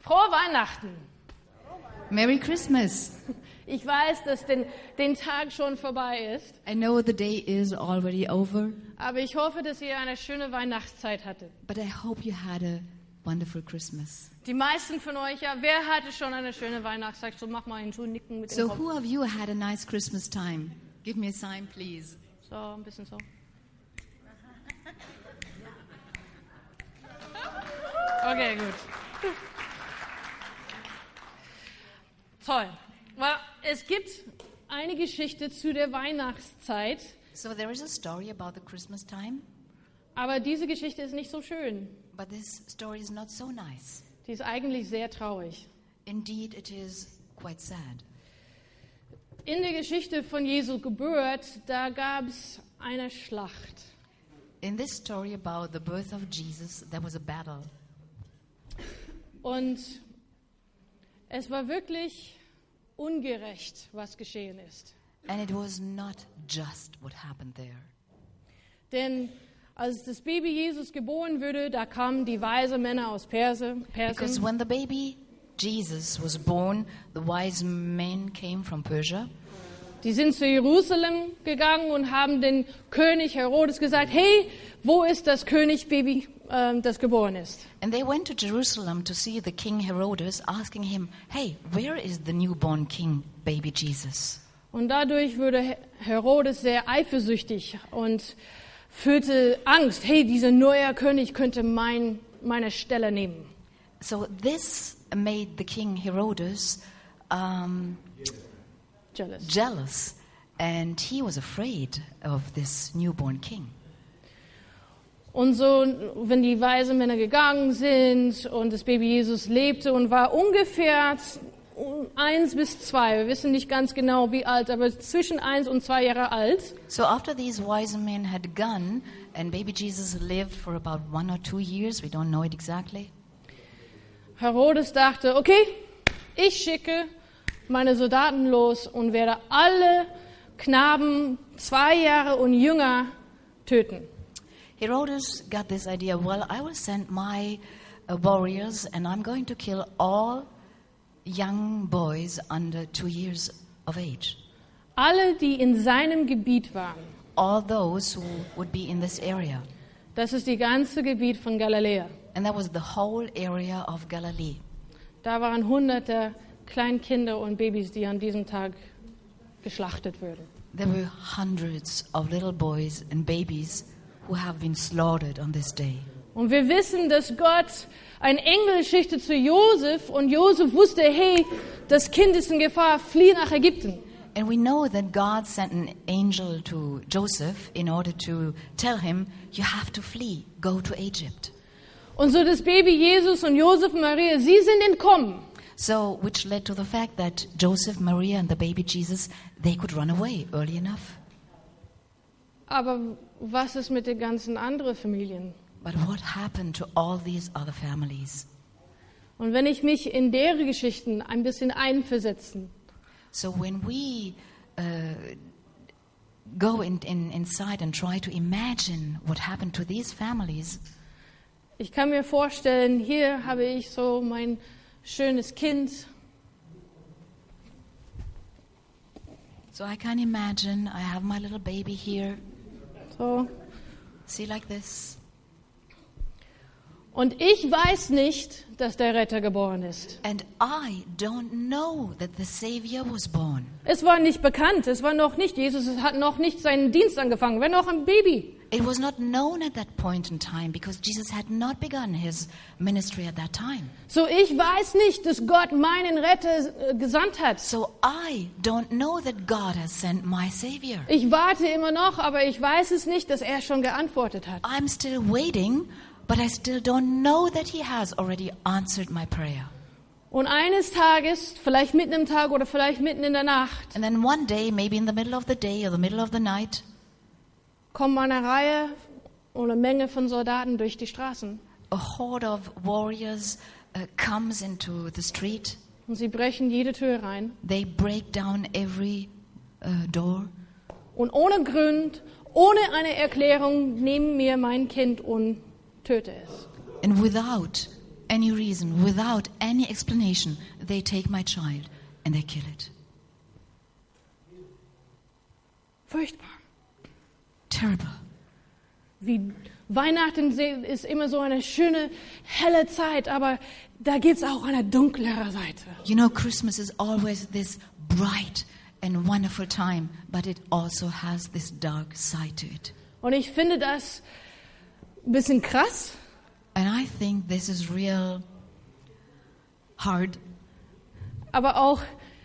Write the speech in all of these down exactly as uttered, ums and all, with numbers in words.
Frohe Weihnachten. Merry Christmas. Ich weiß, dass den, den Tag schon vorbei ist, I know the day is already over, aber ich hoffe, dass ihr eine schöne Weihnachtszeit hattet. but I hope you had a wonderful Christmas. Die meisten von euch, ja, wer hatte schon eine schöne Weihnachtszeit? So, mach mal so nicken mit dem So Kopf. who of you had a nice Christmas time? Give me a sign, please. So, ein bisschen so. Okay, gut. Toll. Well, es gibt eine Geschichte zu der Weihnachtszeit, So there is a story about the Christmas time, aber diese Geschichte ist nicht so schön. but this story is not so nice. Die ist eigentlich sehr traurig. Indeed, it is quite sad. In der Geschichte von Jesu Geburt, da gab es eine Schlacht. In this story about the birth of Jesus, there was a battle. Und es war wirklich ungerecht, was geschehen ist. And it was not just what happened there. Denn als das Baby Jesus geboren wurde, da kamen die weisen Männer aus Perse, Because Persien. when the baby Jesus was born, the wise men came from Persia. Die sind zu Jerusalem gegangen und haben den König Herodes gesagt, hey, wo ist das Königsbaby, äh, das geboren ist? And they went to Jerusalem to see the king Herodes, asking him, hey, where is the newborn king, baby Jesus? Und dadurch wurde He- Herodes sehr eifersüchtig und fühlte Angst, hey, dieser neue König könnte mein, meine Stelle nehmen. So this made the king Herodes um, Jealous. jealous, and he was afraid of this newborn king. Und so, wenn die weisen Männer gegangen sind und das Baby Jesus lebte und war ungefähr eins bis zwei, wir wissen nicht ganz genau wie alt, aber zwischen eins und zwei Jahre alt, So after these wise men had gone, and baby Jesus lived for about one or two years, we don't know it exactly. Herodes dachte, okay, ich schicke meine Soldaten los und werde alle Knaben zwei Jahre und jünger töten. Herodes got this idea, well, I will send my uh, warriors and I'm going to kill all young boys under two years of age. Alle, die in seinem Gebiet waren. All those who would be in this area. Das ist die ganze Gebiet von Galiläa. And that was the whole area of Galilee. Da waren hunderte Kleinkinder und Babys, die an diesem Tag geschlachtet wurden. There were hundreds of little boys and babies who have been slaughtered on this day. Und wir wissen, dass Gott ein Engel schickte zu Josef und Josef wusste, hey, das Kind ist in Gefahr, flieh nach Ägypten. And we know that God sent an angel to Joseph in order to tell him, you have to flee, go to Egypt. Und so das Baby Jesus und Josef und Maria, sie sind entkommen. So, which led to the fact that Joseph, Maria, and the baby Jesus, they could run away early enough. Aber was ist mit den ganzen anderen Familien? But what happened to all these other families? Und wenn ich mich in deren Geschichten ein bisschen einversetzen, So when we uh, go in, in, inside and try to imagine what happened to these families, ich kann mir vorstellen, hier habe ich so mein schönes Kind. so I can imagine I have my little baby here, So. see like this. Und ich weiß nicht, dass der Retter geboren ist. And I don't know that the Savior was born. Es war nicht bekannt, es war noch nicht, Jesus hat noch nicht seinen Dienst angefangen, war noch ein Baby. It was not known at that point in time because Jesus had not begun his ministry at that time. So ich weiß nicht, dass Gott meinen Retter äh, gesandt hat. So I don't know that God has sent my Savior. Ich warte immer noch, aber ich weiß es nicht, dass er schon geantwortet hat. I'm still waiting, but I still don't know that he has already answered my prayer. Und eines Tages, vielleicht mitten im Tag oder vielleicht mitten in der Nacht, And then one day, maybe in the middle of the day or the middle of the night, kommen eine Reihe oder eine Menge von Soldaten durch die Straßen. a horde of warriors uh, comes into the street. Und sie brechen jede Tür rein. They break down every uh, door. Und ohne Grund, ohne eine Erklärung, nehmen mir mein Kind und töte es. And without any reason, without any explanation, they take my child and they kill it. Furchtbar. Terrible. Wie Weihnachten ist immer so eine schöne, helle Zeit, aber da gibt's auch eine dunklere Seite. You know, Christmas is always this bright and wonderful time, but it also has this dark side to it. Und ich finde das ein bisschen krass. And I think this is real hard, aber auch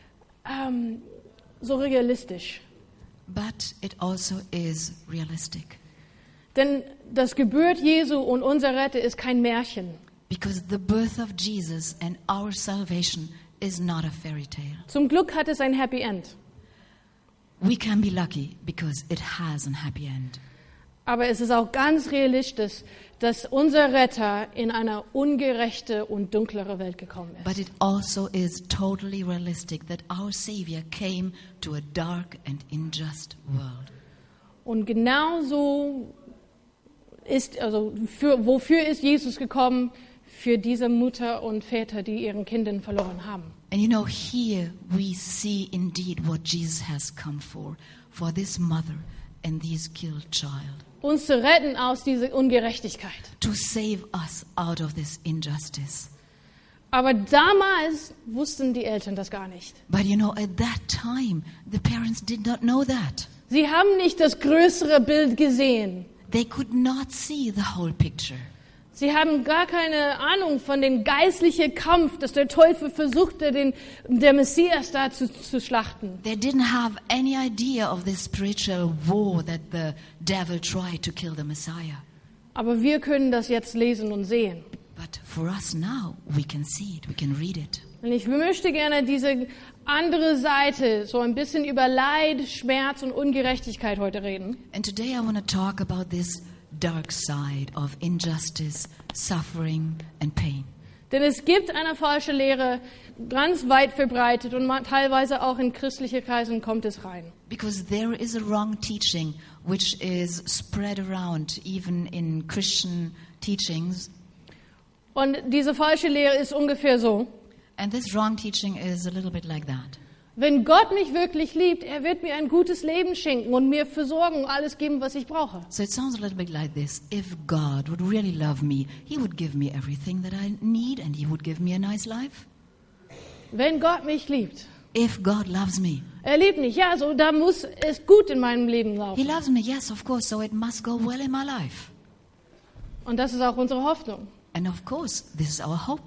ähm, so realistisch. but it also is realistic. Denn das Geburt Jesu und unser Retter ist kein Märchen. Because the birth of Jesus and our salvation is not a fairy tale. Zum Glück hat es ein Happy End. We can be lucky because it has a happy end. Aber es ist auch ganz realistisch, dass unser Retter in eine ungerechte und dunklere Welt gekommen ist. But it also is totally realistic that our Savior came to a dark and unjust world. Und genauso ist, also für, wofür ist Jesus gekommen? Für diese Mutter und Väter, die ihren Kindern verloren haben. And you know, here we see indeed what Jesus has come for, for this mother and this killed child. Uns zu retten aus dieser Ungerechtigkeit. To save us out of this injustice. Aber damals wussten die Eltern das gar nicht. But you know, at that time, the parents did not know that. Sie haben nicht das größere Bild gesehen. They could not see the whole picture. Sie haben gar keine Ahnung von dem geistlichen Kampf, dass der Teufel versuchte, den, der Messias da zu, zu schlachten. They didn't have any idea of this spiritual war that the devil tried to kill the Messiah. Aber wir können das jetzt lesen und sehen. But for us now, we can see it, we can read it. Und ich möchte gerne diese andere Seite, so ein bisschen über Leid, Schmerz und Ungerechtigkeit heute reden. And today I want to talk about this dark side of injustice, suffering and pain. Denn es gibt eine falsche Lehre, ganz weit verbreitet und teilweise auch in christliche Kreisen kommt es rein. Because there is a wrong teaching which is spread around even in Christian teachings. Und diese falsche Lehre ist ungefähr so: And this wrong teaching is a little bit like that. Wenn Gott mich wirklich liebt, er wird mir ein gutes Leben schenken und mir versorgen und alles geben, was ich brauche. So it sounds a little bit like this. If God would really love me, He would give me everything that I need and He would give me a nice life. Wenn Gott mich liebt, If God loves me. er liebt mich, ja, so da muss es gut in meinem Leben He laufen. loves me, yes, of course, so it must go well in my life. Und das ist auch unsere Hoffnung. And of course, this is our hope.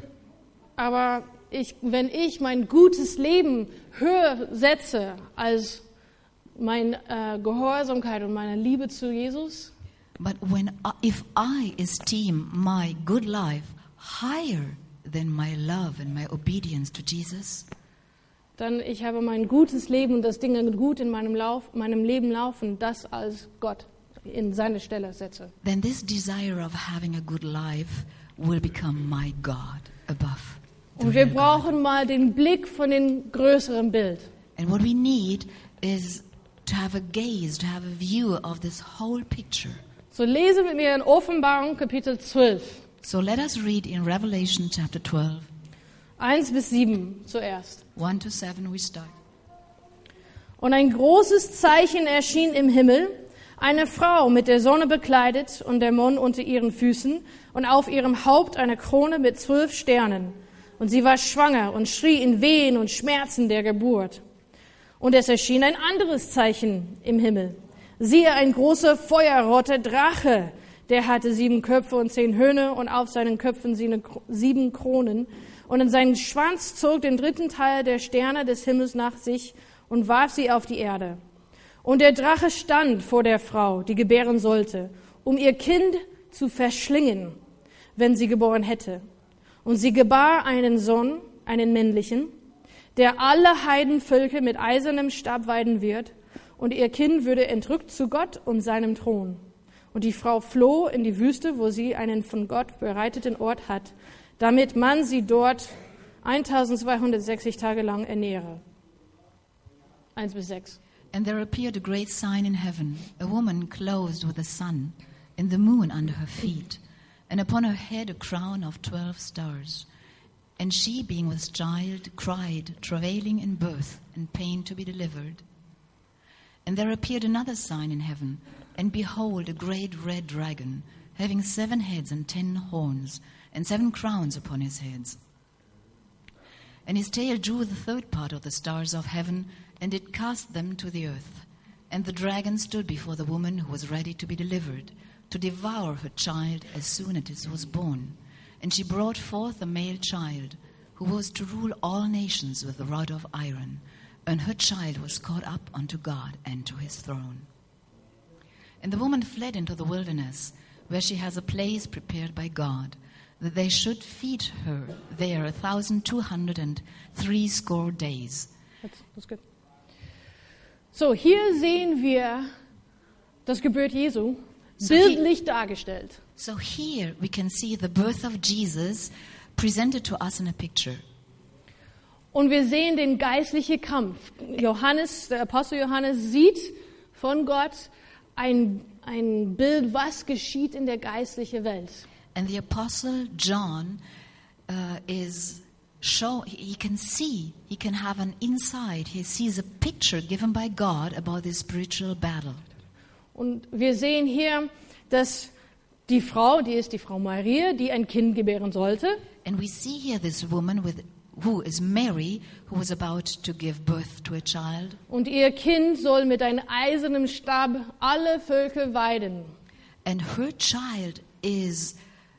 Aber ich, wenn ich mein gutes Leben höher setze als meine äh, Gehorsamkeit und meine Liebe zu Jesus, But when I, if I esteem my good life higher than my love and my obedience to Jesus, dann ich habe mein gutes Leben und das Dinge gut in meinem, Lauf, meinem Leben laufen, das als Gott in seine Stelle setze. then this desire of having a good life will become my God above. the Und wir real God. brauchen mal den Blick von dem größeren Bild. And what we need is to have a gaze, to have a view of this whole picture. So lese mit mir in Offenbarung Kapitel zwölf, So let us read in Revelation chapter twelve, eins bis sieben zuerst. one to seven we start. Und ein großes Zeichen erschien im Himmel, eine Frau mit der Sonne bekleidet und der Mond unter ihren Füßen und auf ihrem Haupt eine Krone mit zwölf Sternen. Und sie war schwanger und schrie in Wehen und Schmerzen der Geburt. Und es erschien ein anderes Zeichen im Himmel. Siehe, ein großer feuerroter Drache, der hatte sieben Köpfe und zehn Hörner und auf seinen Köpfen sieben Kronen. Und in seinen Schwanz zog den dritten Teil der Sterne des Himmels nach sich und warf sie auf die Erde. Und der Drache stand vor der Frau, die gebären sollte, um ihr Kind zu verschlingen, wenn sie geboren hätte. Und sie gebar einen Sohn, einen männlichen, der alle Heidenvölker mit eisernem Stab weiden wird, und ihr Kind würde entrückt zu Gott und seinem Thron. Und die Frau floh in die Wüste, wo sie einen von Gott bereiteten Ort hat, damit man sie dort eintausendzweihundertsechzig Tage lang ernähre. Eins bis sechs. And there appeared a great sign in heaven, a woman clothed with the sun, and the moon under her feet, and upon her head a crown of twelve stars. And she, being with child, cried, travailing in birth, and pain to be delivered. And there appeared another sign in heaven, and behold, a great red dragon, having seven heads and ten horns, and seven crowns upon his heads. And his tail drew the third part of the stars of heaven, and did cast them to the earth. And the dragon stood before the woman who was ready to be delivered, to devour her child as soon as it was born. And she brought forth a male child, who was to rule all nations with a rod of iron. And her child was caught up unto God and to his throne. And the woman fled into the wilderness, where she has a place prepared by God, that they should feed her there a thousand two hundred and three score days. That's, that's good. So, hier sehen wir das Geburt Jesu So bildlich dargestellt. So here we can see the birth of Jesus presented to us in a picture. Und wir sehen den geistlichen Kampf. Johannes, der Apostel Johannes, sieht von Gott ein, ein Bild, was geschieht in der geistlichen Welt. And the Apostle John uh, is show he can see, he can have an insight. He sees a picture given by God about this spiritual battle. Und wir sehen hier, dass die Frau, die ist die Frau Maria, die ein Kind gebären sollte. And we see here this woman with who is Mary, who was about to give birth to a child. Und ihr Kind soll mit einem eisernen Stab alle Völker weiden. And her child is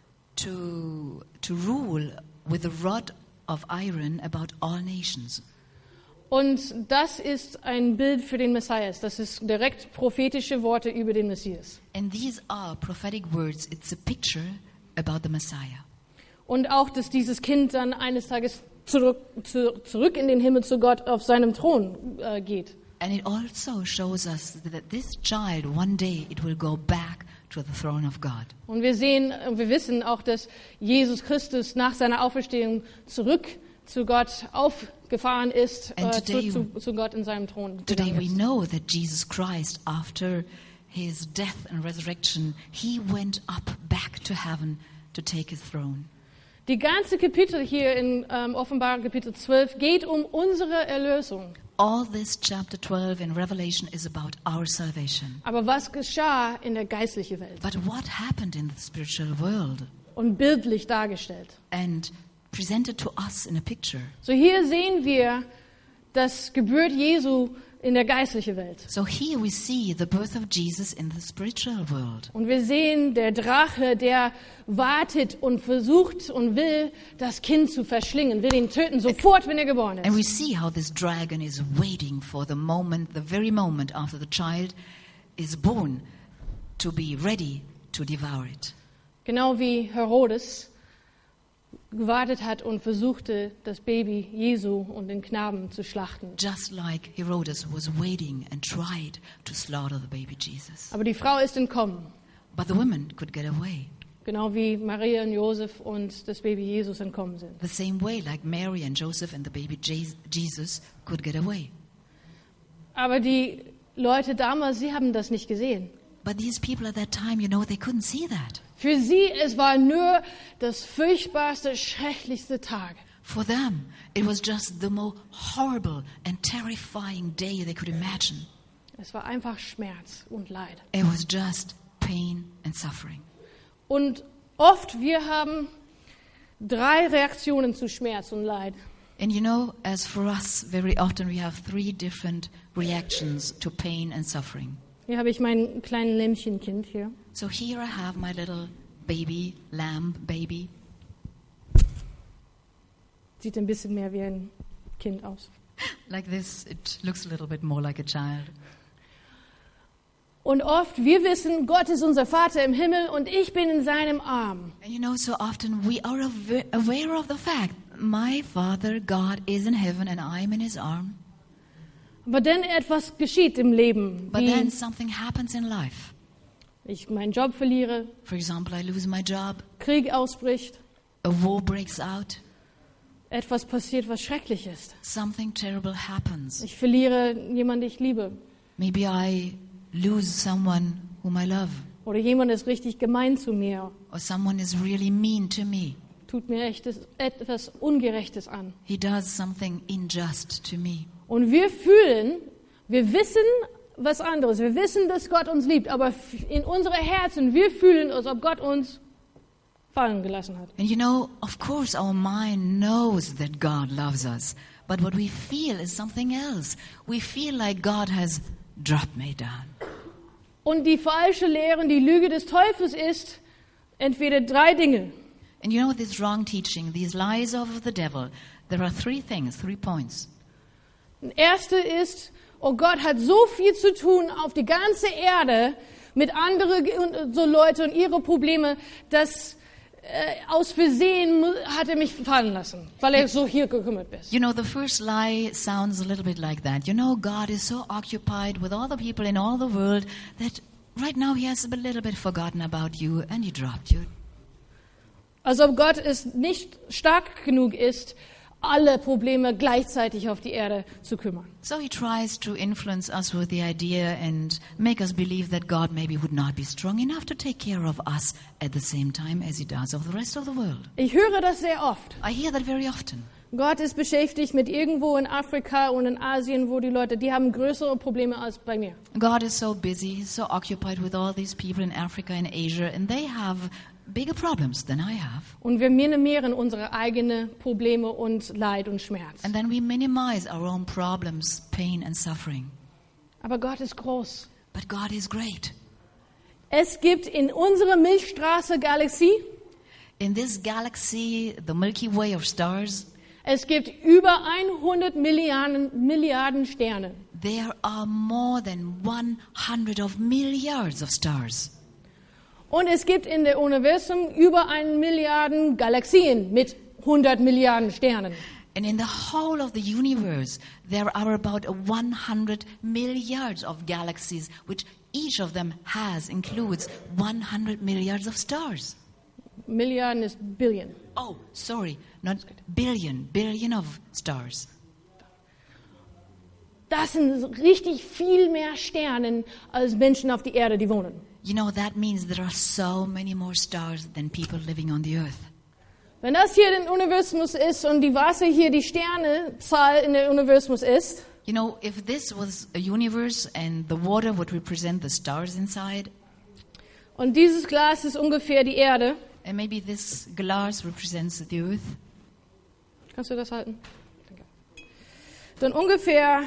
to to rule with a rod of iron about all nations. Und das ist ein Bild für den Messias. Das ist direkt prophetische Worte über den Messias. And these are prophetic words. It's a picture about the Messiah. Und auch, dass dieses Kind dann eines Tages zurück, zu, zurück in den Himmel zu Gott auf seinem Thron äh, geht. And it also shows us that this child, one day, it will go back to the throne of God. Und wir sehen, wir wissen auch, dass Jesus Christus nach seiner Auferstehung zurück zu Gott aufgefahren ist, And äh, today- zu, zu, zu Gott in seinem Thron. Today gegangen we ist. know that Jesus Christ, after his death and resurrection, he went up back to heaven to take his throne. Die ganze Kapitel hier in ähm, Offenbarung Kapitel zwölf geht um unsere Erlösung. All this chapter twelve in Revelation is about our salvation. Aber was geschah in der geistlichen Welt? But what happened in the spiritual world Und bildlich dargestellt. and presented to us in a picture? So hier sehen wir das Geburt Jesu in der geistlichen Welt. So here we see the birth of Jesus in the spiritual world. Und wir sehen der Drache, der wartet und versucht und will, das Kind zu verschlingen, will ihn töten, sofort, wenn er geboren And we ist. see how this dragon is waiting for the moment, the very moment after the child is born, to be ready to devour it. Genau wie Herodes gewartet hat und versuchte, das Baby Jesu und den Knaben zu schlachten. Just like Herodes was waiting and tried to slaughter the baby Jesus. Aber die Frau ist entkommen. But the women could get away. Genau wie Maria und Josef und das Baby Jesus entkommen sind. The same way like Mary and Joseph and the baby Je- Jesus could get away. Aber die Leute damals, sie haben das nicht gesehen. But these people at that time, you know, they couldn't see that. Für sie, es war nur das furchtbarste, schrecklichste Tag. For them, it was just the most horrible and terrifying day they could imagine. Es war einfach Schmerz und Leid. It was just pain and suffering. Und oft, wir haben drei Reaktionen zu Schmerz und Leid. And you know, as for us, very often we have three different reactions to pain and suffering. Hier habe ich mein kleines Lämmchenkind hier. So here I have my little baby, lamb baby. Sieht ein bisschen mehr wie ein Kind aus. Like this, it looks a little bit more like a child. Und oft, wir wissen, Gott ist unser Vater im Himmel und ich bin in seinem Arm. And you know, so often we are awa- aware of the fact, my Father God is in heaven and I am in his arm. Aber dann etwas geschieht im Leben, But then wie something happens in life. ich meinen Job verliere, For example, I lose my job, Krieg ausbricht, a war breaks out, etwas passiert, was schrecklich ist. something terrible happens. Ich verliere jemanden, den ich liebe. Maybe I lose someone whom I love. Oder jemand ist richtig gemein zu mir. Or someone is really mean to me. Tut mir echt etwas Ungerechtes an. He does something unjust to me. Und wir fühlen, wir wissen was anderes. Wir wissen, dass Gott uns liebt. Aber in unsere Herzen, wir fühlen, als ob Gott uns fallen gelassen hat. And you know, of course our mind knows that God loves us. But what we feel is something else. We feel like God has dropped me down. Und die falsche Lehre und die Lüge des Teufels ist entweder drei Dinge. And you know this wrong teaching, these lies of the devil, there are three things, three points. Das erste ist, oh Gott hat so viel zu tun auf die ganze Erde mit anderen so Leute und ihre Probleme, dass äh, aus Versehen hat er mich fallen lassen, weil er so hier gekümmert ist. You know, the first lie sounds a little bit like that. You know, God is so occupied with all the people in all the world that right now he has a little bit forgotten about you and he dropped you. Als ob Gott es nicht stark genug ist, alle Probleme gleichzeitig auf die Erde zu kümmern. So he tries to influence us with the idea and make us believe that God maybe would not be strong enough to take care of us at the same time as he does of the rest of the world. Ich höre das sehr oft. I hear that very often. Gott ist beschäftigt mit irgendwo in Afrika und in Asien, wo die Leute, die haben größere Probleme als bei mir. God is so busy, he's so occupied with all these people in Africa and Asia, and they have bigger problems than I have. Und wir minimieren unsere eigenen Probleme und Leid und Schmerz. And then we minimize our own problems, pain and suffering. Aber Gott ist groß. But God is great. Es gibt in unserer Milchstraße-Galaxie, In this galaxy, the Milky Way of stars, es gibt über hundert Milliarden, Milliarden Sterne. there are more than one hundred of milliards of stars. Und es gibt in der Universum über eine Milliarden Galaxien mit hundert Milliarden Sternen. And in the whole of the universe, there are about one hundred milliards of galaxies, which each of them has, includes one hundred milliards of stars. Milliarden ist Billion. Oh, sorry, not billion, billion of stars. Das sind richtig viel mehr Sterne als Menschen auf der Erde, die wohnen. You know, that means there are so many more stars than people living on the earth. Wenn das hier der Universum ist und die Wasser hier die Sternezahl in der Universum ist, You know, if this was a universe and the water would represent the stars inside, und dieses Glas ist ungefähr die Erde, and maybe this glass represents the earth, kannst du das halten? Danke. Dann ungefähr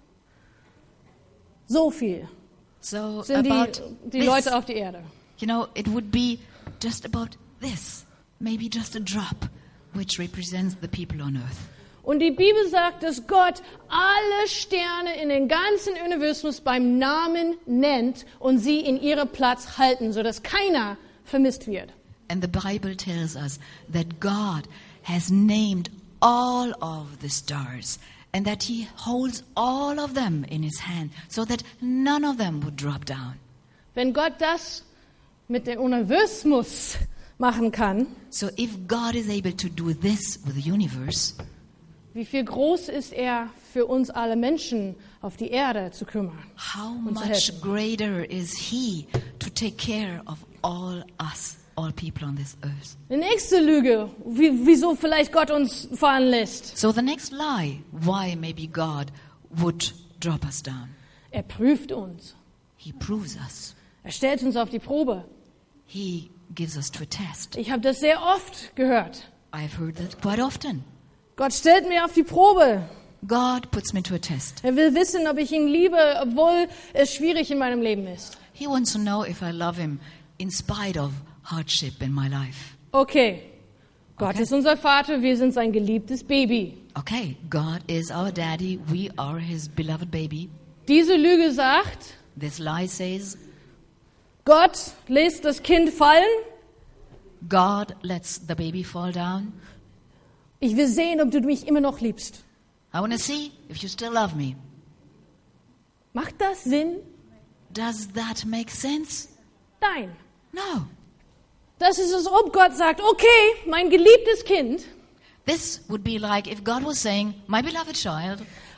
so viel so sind about die, die this, Leute auf der Erde. you know, it would be just about this, maybe just a drop, which represents the people on earth. Und die Bibel sagt, dass Gott alle Sterne in den ganzen Universum beim Namen nennt und sie in ihren Platz halten, sodass keiner vermisst wird. And the Bible tells us that God has named all of the stars and that he holds all of them in his hand so that none of them would drop down. Wenn Gott das mit dem Universum machen kann, So if God is able to do this with the universe, wie viel groß ist er für uns alle Menschen auf die Erde zu kümmern? how Und zu much helfen. greater is he to take care of all us, all people on this earth? Die nächste Lüge, wie, wieso vielleicht Gott uns fallen lässt. So the next lie, why maybe God would drop us down. Er prüft uns. He proves us. Er stellt uns auf die Probe. He gives us to a test. Ich habe das sehr oft gehört. I've heard that quite often. Gott stellt mir auf die Probe. God puts me to a test. Er will wissen, ob ich ihn liebe, obwohl es schwierig in meinem Leben ist. He wants to know if I love him in spite of hardship in my life. Okay, Gott Okay. ist unser Vater, wir sind sein geliebtes Baby. Okay, God is our daddy. We are his beloved baby. Diese Lüge sagt, This lie says Gott lässt das Kind fallen. God lets the baby fall down. Ich will sehen, ob du mich immer noch liebst. I want to see if you still love me. Macht das Sinn? Does that make sense? Nein. No. Das ist, als ob Gott sagt, okay, mein geliebtes Kind, This would be like if God was saying, my beloved child,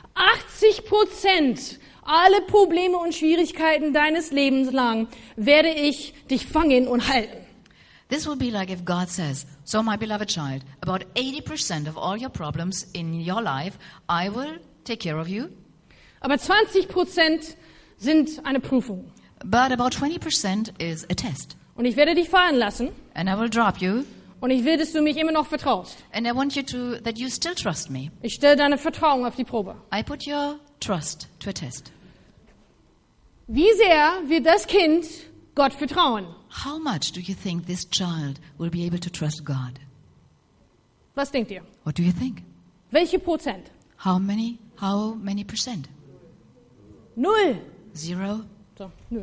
achtzig Prozent alle Probleme und Schwierigkeiten deines Lebens lang werde ich dich fangen und halten. This will be like if God says, so my beloved child, about eighty percent of all your problems in your life, I will take care of you. Aber zwanzig Prozent sind eine Prüfung. But about twenty percent is a test. Und ich werde dich fallen lassen. And I will drop you. Und ich will, dass du mich immer noch vertraust. And I want you to, that you still trust me. Ich stelle deine Vertrauen auf die Probe. I put your trust to a test. Wie sehr wird das Kind Gott vertrauen? How much do you think this child will be able to trust God? Was denkt ihr? What do you think? Welche Prozent? How many, how many percent? Null. Zero? So, null.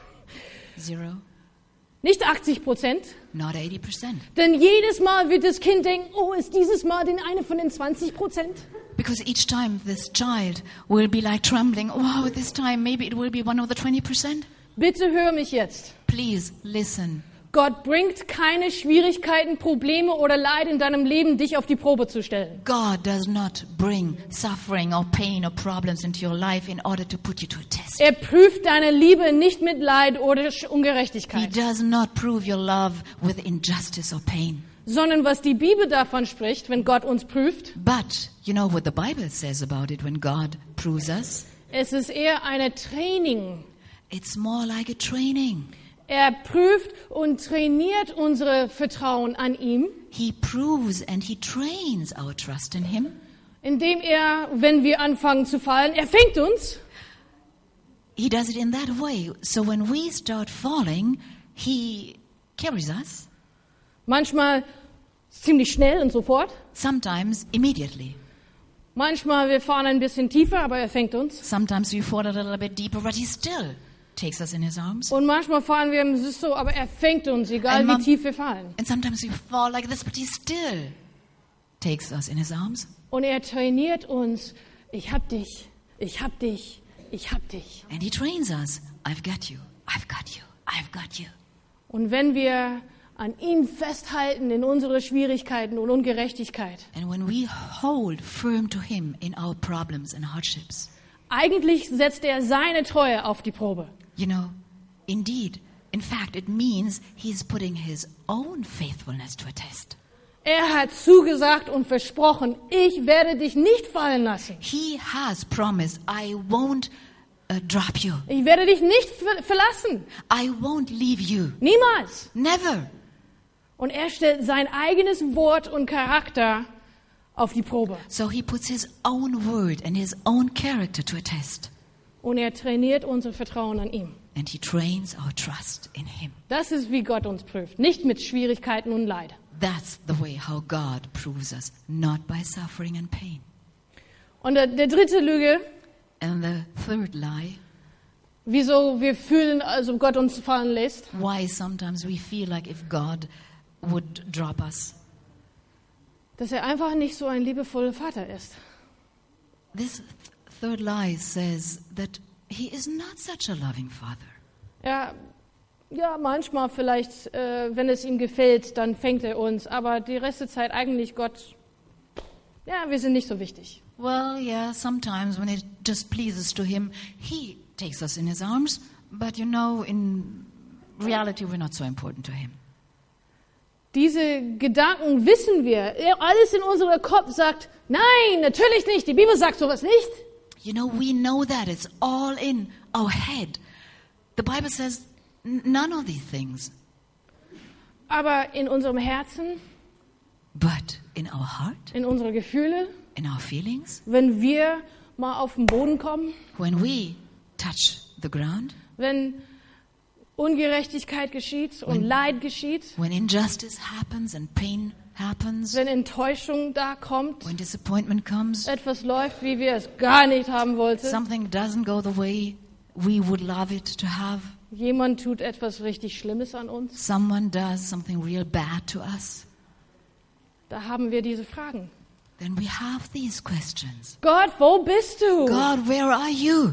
Zero? Nicht achtzig Prozent. Not eighty percent. Denn jedes Mal wird das Kind denken, oh, ist dieses Mal den eine von den zwanzig Prozent? Because each time this child will be like trembling, wow, this time maybe it will be one of the twenty percent. Bitte hör mich jetzt. Please listen. Gott bringt keine Schwierigkeiten, Probleme oder Leid in deinem Leben, dich auf die Probe zu stellen. God does not bring suffering or pain or problems into your life in order to put you to a test. Er prüft deine Liebe nicht mit Leid oder He Ungerechtigkeit, does not prove your love with injustice or pain. sondern was die Bibel davon spricht, wenn Gott uns prüft, But you know what the Bible says about it when God proves us? es ist eher eine Training. It's more like a training. Er prüft und trainiert unsere Vertrauen an ihm, He proves and he trains our trust in him. indem er, wenn wir anfangen zu fallen, er fängt uns. He does it in that way. So when we start falling, he carries us. Manchmal ziemlich schnell und sofort. Sometimes immediately. Manchmal wir fahren ein bisschen tiefer, aber er fängt uns. Sometimes we fall a little bit deeper, but he still takes us in his arms. Und manchmal fahren wir, es ist so, aber er fängt uns, egal And wie Mom- tief wir fallen. And sometimes we fall like this, but he still takes us in his arms. Und er trainiert uns, ich hab dich, ich hab dich, ich hab dich. And he trains us. I've got you. I've got you. I've got you. Und wenn wir an ihm festhalten in unsere Schwierigkeiten und Ungerechtigkeit, And when we hold firm to him in our problems and hardships, eigentlich setzt er seine Treue auf die Probe. you know, indeed, in fact, it means he's putting his own faithfulness to a test. Er hat zugesagt und versprochen, ich werde dich nicht fallen lassen. He has promised, I won't uh, drop you. Ich werde dich nicht ver verlassen. I won't leave you. Niemals. Never. Und er stellt sein eigenes Wort und Charakter auf die Probe. So he puts his own word and his own character to a test. Und er trainiert unser Vertrauen an ihm. And he trains our trust in him. Das ist, wie Gott uns prüft. Nicht mit Schwierigkeiten und Leid. That's the way how God proves us, not by suffering and pain. Und der, der dritte Lüge, And the third lie, wieso wir fühlen, als ob Gott uns fallen lässt, why sometimes we feel like if God would drop us. dass er einfach nicht so ein liebevoller Vater ist. This th- third lie says that he is not such a loving father. Er, ja, manchmal vielleicht, äh, wenn es ihm gefällt, dann fängt er uns. Aber die Rest der Zeit eigentlich Gott, ja, wir sind nicht so wichtig. Well, yeah, sometimes when it just pleases to him, he takes us in his arms. But you know, in reality, we're not so important to him. Diese Gedanken wissen wir. Alles in unserem Kopf sagt, nein, natürlich nicht. Die Bibel sagt sowas nicht. You know, we know that. It's all in our head. The Bible says n- none of these things. Aber in unserem Herzen, But in our heart, in unsere Gefühle, in our feelings, wenn wir mal auf den Boden kommen, when we touch the ground, wenn Ungerechtigkeit geschieht und When- Leid geschieht, when injustice happens and pain happens, wenn Enttäuschung da kommt, when disappointment comes, etwas läuft, wie wir es gar nicht haben wollten, something doesn't go the way we would love it to have, jemand tut etwas richtig Schlimmes an uns, someone does something real bad to us, da haben wir diese Fragen. then we have these questions. Gott, wo bist du? God, where are you?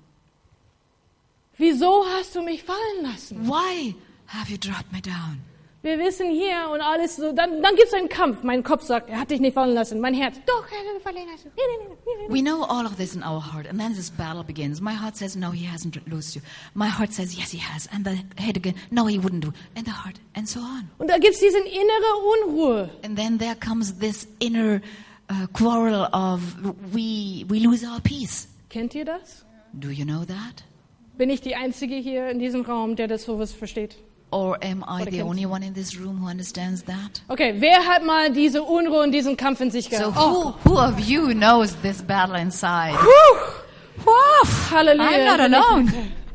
Wieso hast du mich fallen lassen? Why have you dropped me down? Wir wissen hier und alles so, dann, dann gibt es einen Kampf. Mein Kopf sagt, er hat dich nicht fallen lassen. Mein Herz, doch, er hat dich fallen lassen. Nee, nee, nee, nee. We know all of this in our heart, and then this battle begins. My heart says, no, he hasn't loosed you. My heart says, yes, he has. And the head again, no, he wouldn't do. And the heart, and so on. Und da gibt es diese innere Unruhe. And then there comes this inner uh, quarrel of we we lose our peace. Kennt ihr das? Do you know that? Bin ich die Einzige hier in diesem Raum, der das sowas versteht? Or am I Oder the kennt- only one in this room who understands that? Okay, wer hat mal diese Unruhe und diesen Kampf in sich So gehabt? Oh, who, who of you knows this battle inside? puh, wow, Halleluja. I'm not alone.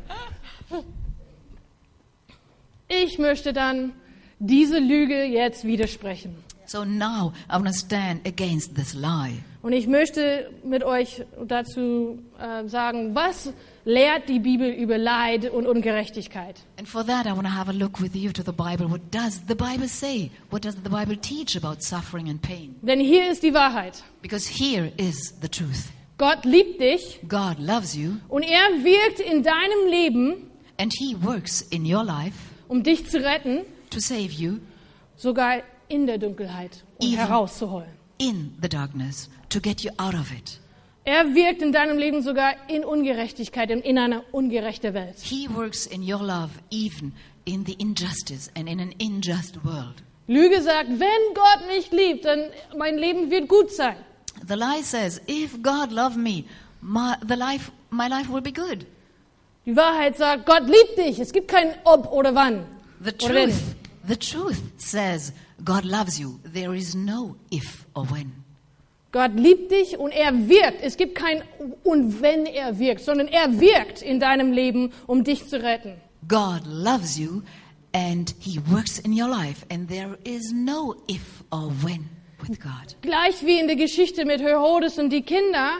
Ich möchte dann diese Lüge jetzt widersprechen. So now I want to stand against this lie. Und ich möchte mit euch dazu äh, sagen, was lehrt die Bibel über Leid und Ungerechtigkeit? And for that I want to have a look with you to the Bible. What does the Bible say? What does the Bible teach about suffering and pain? Denn hier ist die Wahrheit. Because here is the truth. Gott liebt dich God loves you und er wirkt in deinem Leben, and He works in your life um dich zu retten, to save you sogar in der Dunkelheit und Even- herauszuholen. in the darkness to get you out of it. Er wirkt in deinem Leben sogar in Ungerechtigkeit und in einer ungerechten Welt. He works in your love even in the injustice and in an unjust world. Lüge sagt, wenn Gott mich liebt, dann mein Leben wird gut sein. The lie says, if God loved me, my, the life, my life will be good. Die Wahrheit sagt, Gott liebt dich. Es gibt kein Ob oder Wann. The Oder wenn. truth, the truth says, God loves you. There is no if or when. Gott liebt dich und er wirkt. Es gibt kein und wenn er wirkt, sondern er wirkt in deinem Leben, um dich zu retten. God loves you and He works in your life, and there is no if or when with God. Gleich wie in der Geschichte mit Herodes und die Kinder,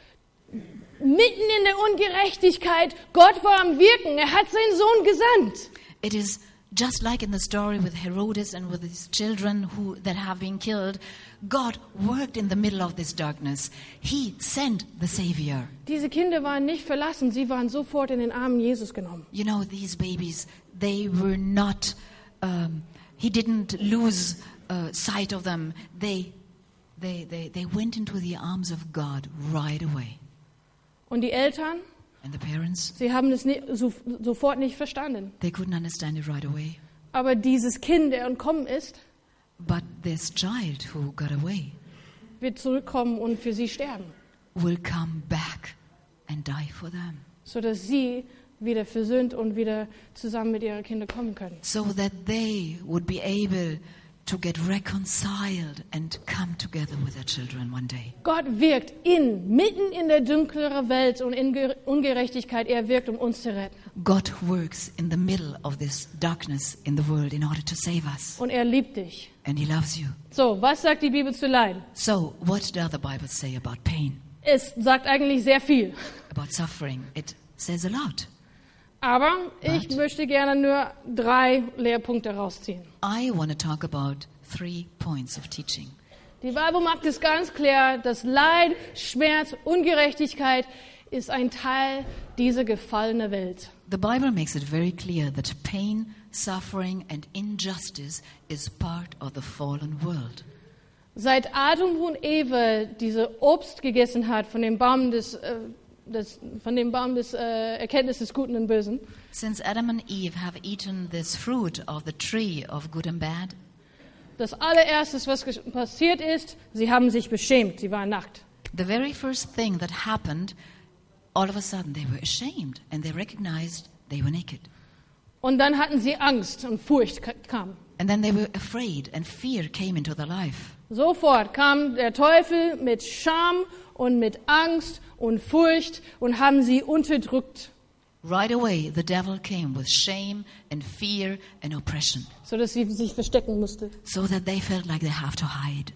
mitten in der Ungerechtigkeit, Gott war am Wirken. Er hat seinen Sohn gesandt. It is just like in the story with Herodes and with his children who that have been killed. God worked in the middle of this darkness. He sent the Savior. Diese Kinder waren nicht verlassen, sie waren sofort in den Armen Jesus genommen. You know, these babies, they were not, um, he didn't lose uh, sight of them. They, they, they, they went into the arms of God right away. Und die Eltern, And the parents, sie haben es nie, so, sofort nicht verstanden. they couldn't understand it right away. Aber dieses Kind, der entkommen ist, But this child who got away wird zurückkommen und für sie sterben, will come back and die for them, sodass sie wieder versöhnt und wieder zusammen mit ihren Kindern kommen können. so that they would be able to get reconciled and come together with their children one day. Gott wirkt in, mitten in der dunkleren Welt und in Ge- Ungerechtigkeit. Er wirkt, um uns zu retten. God works in the middle of this darkness in the world in order to save us, Und er liebt dich. and He loves you. So, was sagt die Bibel zu Leid? So, what does the Bible say about pain, Es sagt eigentlich sehr viel. about suffering? It says a lot. Aber ich Right. möchte gerne nur drei Lehrpunkte rausziehen. I want to talk about three points of teaching. Die Bibel macht es ganz klar, dass Leid, Schmerz, Ungerechtigkeit ist ein Teil dieser gefallenen Welt. The Bible makes it very clear that pain, suffering, and injustice is part of the fallen world. Seit Adam und Eva diese Obst gegessen hat von dem Baum des, äh, des, von dem Baum des äh, Erkenntnis des Guten und Bösen, Since Adam and Eve have eaten this fruit of the tree of good and bad, das allererstes, was ges- passiert ist, sie haben sich beschämt, sie waren nackt. the very first thing that happened, all of a sudden they were ashamed and they recognized they were naked. Und dann hatten sie Angst und Furcht ka- kam. And then they were afraid and fear came into their life. Sofort kam der Teufel mit Scham und mit Angst und Furcht und haben sie unterdrückt, Right away, the devil came with shame and fear and oppression, sodass sie sich verstecken musste. so that they felt like they have to hide.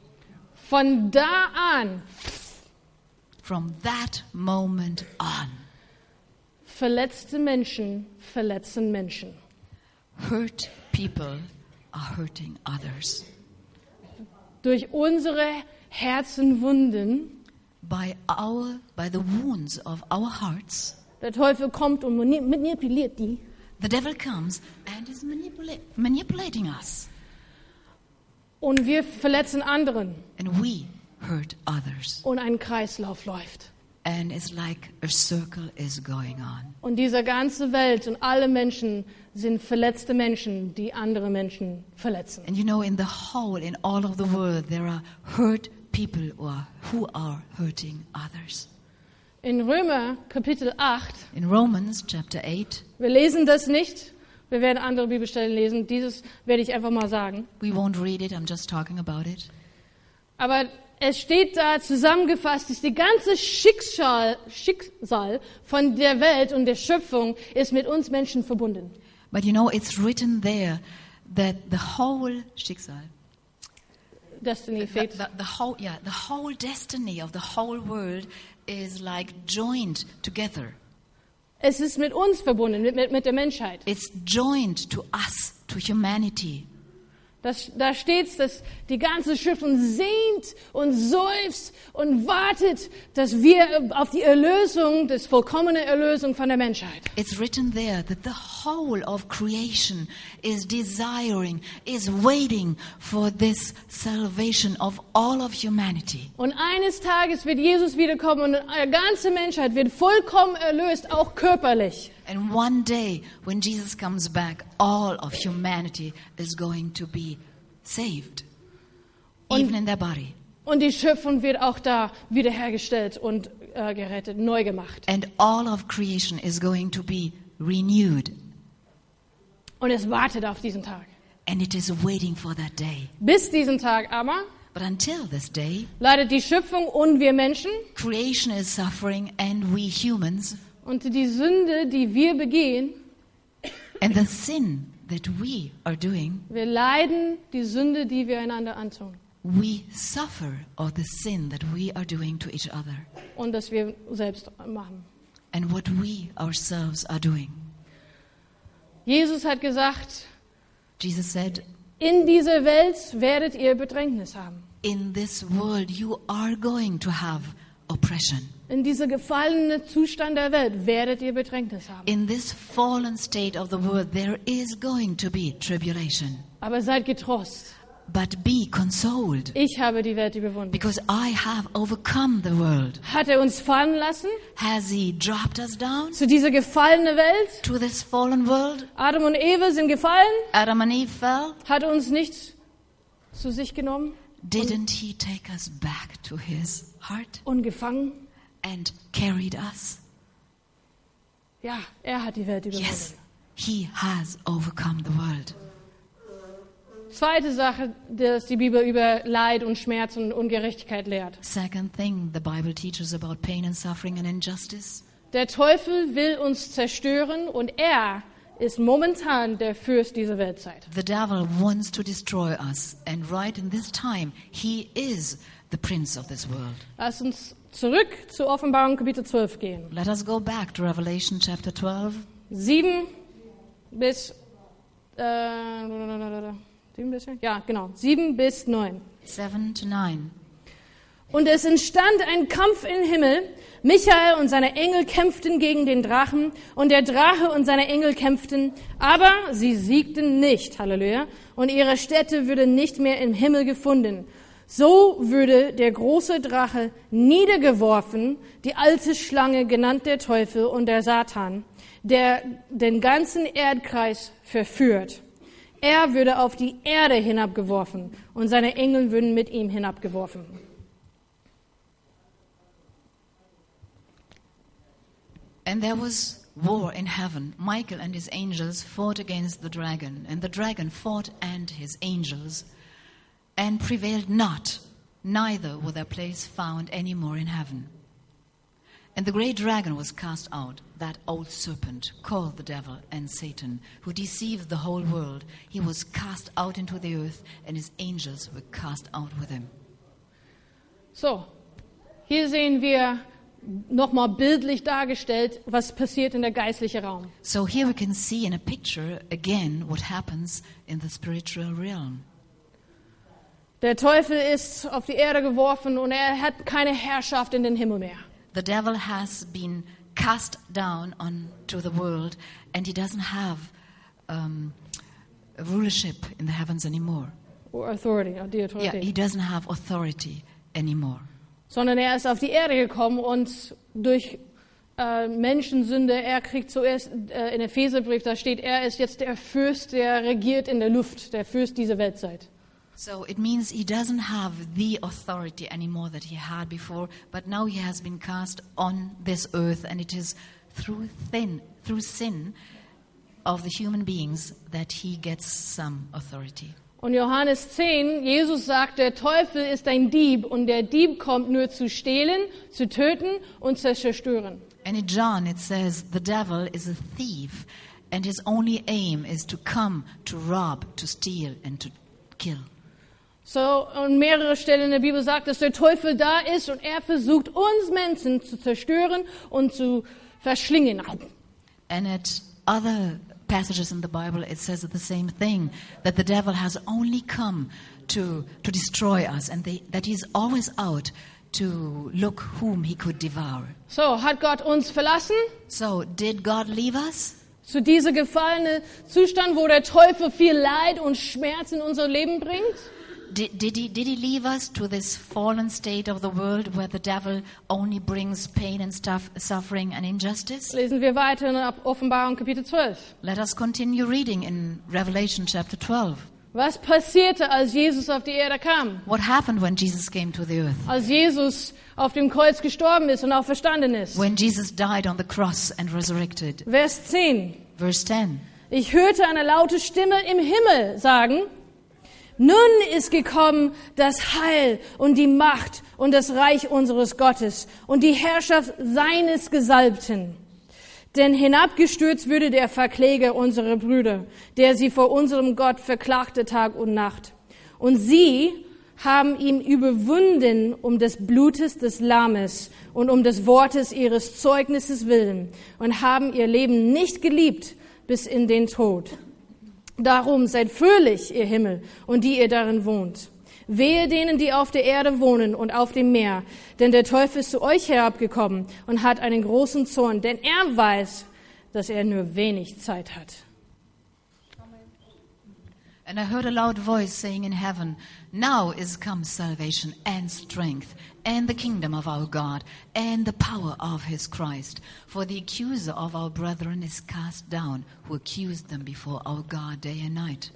Von da an From that moment on, verletzte Menschen verletzen Menschen. hurt people are hurting others. Durch unsere Herzenwunden, By our, by the wounds of our hearts, der Teufel kommt und mani- manipuliert die. the devil comes and is manipula- manipulating us. Und wir verletzen anderen. And we hurt others. Und ein Kreislauf läuft. And it's like a circle is going on. Und diese ganze Welt und alle Menschen sind verletzte Menschen, die andere Menschen verletzen. And you know, in the whole, in all of the world, there are hurt people who are, who are hurting others. In Römer Kapitel acht, In Romans chapter eight, wir lesen das nicht, wir werden andere Bibelstellen lesen, dieses werde ich einfach mal sagen. we won't read it, I'm just talking about it. Aber es steht da zusammengefasst, dass die ganze Schicksal, Schicksal von der Welt und der Schöpfung ist mit uns Menschen verbunden. But you know, it's written there that the whole Schicksal, Destiny, the, Fate. the, the whole, yeah, the whole destiny of the whole world is like joined together. Es ist mit uns verbunden, mit, mit, mit der Menschheit. It's joined to us, to humanity. Das, da steht, dass die ganze Schöpfung sehnt und seufzt und wartet, dass wir auf die Erlösung, das vollkommene Erlösung von der Menschheit. It's written there that the whole of creation is desiring, is waiting for this salvation of all of humanity. Und eines Tages wird Jesus wiederkommen und die ganze Menschheit wird vollkommen erlöst, auch körperlich. And one day, when Jesus comes back, all of humanity is going to be saved, Und- even in their body. Und die Schöpfung wird auch da wiederhergestellt und äh, gerettet, neu gemacht. And all of creation is going to be renewed. Und es wartet auf diesen Tag. And it is waiting for that day. Bis diesen Tag aber But until this day, leidet die Schöpfung und wir Menschen. creation is suffering and we humans, Und die Sünde, die wir begehen, and the sin that we are doing, wir leiden die Sünde, die wir einander antun. we suffer of the sin that we are doing to each other Und das wir selbst machen. and what we ourselves are doing. Jesus hat gesagt, Jesus said, in dieser Welt werdet ihr Bedrängnis haben. in this world you are going to have oppression. In dieser gefallenen Zustand der Welt werdet ihr Bedrängnis haben. In this fallen state of the world there is going to be tribulation. Aber seid getrost. But be consoled, Ich habe die Welt überwunden. because I have overcome the world. Hat er uns fallen lassen Has he dropped us down zu dieser gefallenen Welt? to this fallen world? Adam und Eva sind gefallen, Adam and Eve fell. hat uns nicht zu sich genommen Didn't he take us back to his heart und gefangen. and carried us? Ja, er hat die Welt überwunden. Yes, he has overcome the world. Zweite Sache, dass die Bibel über Leid und Schmerz und Ungerechtigkeit lehrt. Second thing the Bible teaches about pain and suffering and injustice. Der Teufel will uns zerstören und er ist momentan der Fürst dieser Weltzeit. The devil wants to destroy us, and right in this time, he is the prince of this world. Lass uns zurück zu Offenbarung Kapitel zwölf gehen. Let us go back to Revelation chapter twelve, Sieben bis äh, sieben bis ja genau sieben bis neun. seven to nine. Und es entstand ein Kampf im Himmel. Michael und seine Engel kämpften gegen den Drachen und der Drache und seine Engel kämpften, aber sie siegten nicht. Halleluja. Und ihre Stätte würde nicht mehr im Himmel gefunden. So würde der große Drache niedergeworfen, die alte Schlange, genannt der Teufel und der Satan, der den ganzen Erdkreis verführt. Er würde auf die Erde hinabgeworfen und seine Engel würden mit ihm hinabgeworfen. And there was war in heaven. Michael and his angels fought against the dragon, and the dragon fought and his angels, and prevailed not, neither was their place found any more in heaven. And the great dragon was cast out, that old serpent, called the devil and Satan, who deceived the whole world. He was cast out into the earth, and his angels were cast out with him. So, hier sehen wir nochmal bildlich dargestellt, was passiert in der geistlichen Raum. So here we can see in a picture again what happens in the spiritual realm. Der Teufel ist auf die Erde geworfen und er hat keine Herrschaft in den Himmel mehr. The devil has been cast down onto the world, and he doesn't have um, rulership in the heavens anymore. or authority, or die Yeah, Autorität. he doesn't have authority anymore. Sondern er ist auf die Erde gekommen und durch äh, Menschensünde, er kriegt zuerst äh, in Epheserbrief, da steht, er ist jetzt der Fürst, der regiert in der Luft, der Fürst dieser Weltzeit. So it means he doesn't have the authority anymore that he had before, but now he has been cast on this earth, and it is through thin, through sin of the human beings that he gets some authority. Und Johannes zehn, Jesus sagt, der Teufel ist ein Dieb und der Dieb kommt nur zu stehlen, zu töten und zu zerstören. And in John it says the devil is a thief, and his only aim is to come to rob, to steal and to kill. So, und mehrere Stellen in der Bibel sagt, dass der Teufel da ist und er versucht, uns Menschen zu zerstören und zu verschlingen. And at other passages in the Bible it says the same thing, that the devil has only come to to destroy us, and they, that he's always out to look whom he could devour. So, hat Gott uns verlassen? So did God leave us? Zu diesem gefallenen Zustand, wo der Teufel viel Leid und Schmerz in unser Leben bringt? Did, did he did he leave us to this fallen state of the world where the devil only brings pain and stuff, suffering and injustice? Lesen wir weiter in Offenbarung Kapitel zwölf. Let us continue reading in Revelation chapter twelve. Was passierte, als Jesus auf die Erde kam? What happened when Jesus came to the earth? Als Jesus auf dem Kreuz gestorben ist und auch verstanden ist. When Jesus died on the cross and resurrected. Vers zehn. Verse ten. Ich hörte eine laute Stimme im Himmel sagen, nun ist gekommen das Heil und die Macht und das Reich unseres Gottes und die Herrschaft seines Gesalbten. Denn hinabgestürzt würde der Verkläger unserer Brüder, der sie vor unserem Gott verklagte Tag und Nacht. Und sie haben ihn überwunden um des Blutes des Lammes und um des Wortes ihres Zeugnisses willen und haben ihr Leben nicht geliebt bis in den Tod. Darum seid fröhlich, ihr Himmel, und die ihr darin wohnt. Wehe denen, die auf der Erde wohnen und auf dem Meer, denn der Teufel ist zu euch herabgekommen und hat einen großen Zorn, denn er weiß, dass er nur wenig Zeit hat. And I heard a loud voice saying in heaven, now is come salvation and strength and the kingdom of our God and the power of his Christ. For the accuser of our brethren is cast down, who accused them before our God day and night.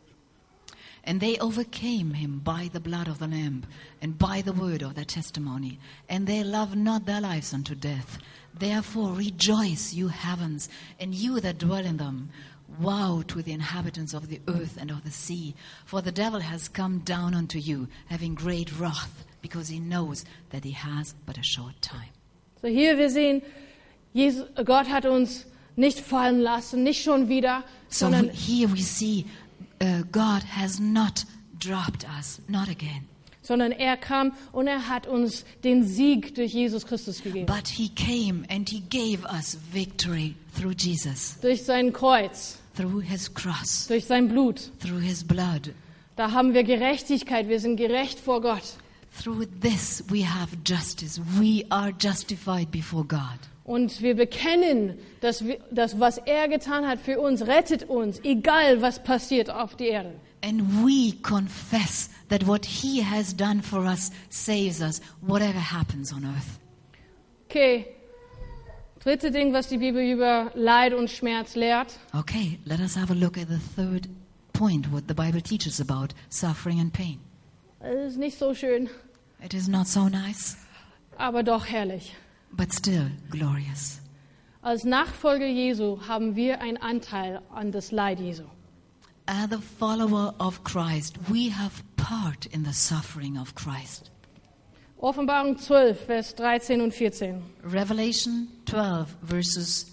And they overcame him by the blood of the Lamb and by the word of their testimony. And they loved not their lives unto death. Therefore rejoice, you heavens, and you that dwell in them. Woe to the inhabitants of the earth and of the sea, for the devil has come down unto you, having great wrath, because he knows that he has but a short time. So hier wir sehen, Jesus, Gott hat uns nicht fallen lassen, nicht schon wieder, So sondern here we see uh, God has not dropped us, not again. sondern er kam und er hat uns den Sieg durch Jesus Christus gegeben. But he came and he gave us victory through Jesus, Durch sein Kreuz, through his cross, durch sein Blut. through his blood. Da haben wir Gerechtigkeit, wir sind gerecht vor Gott. Through this we have justice. We are justified before God. Und wir bekennen, dass wir, das, was er getan hat für uns, rettet uns, egal was passiert auf der Erde. And we confess that what he has done for us saves us, whatever happens on earth. Okay, dritte Ding, was die Bibel über Leid und Schmerz lehrt. Okay, let us have a look at the third point, what the Bible teaches about suffering and pain. Es ist nicht so schön, It is not so nice, aber doch herrlich. but still glorious. Als Nachfolger Jesu haben wir einen Anteil an das Leid Jesu. As the follower of Christ, we have part in the suffering of Christ. Offenbarung zwölf, Vers dreizehn und vierzehn. Revelation twelve, verses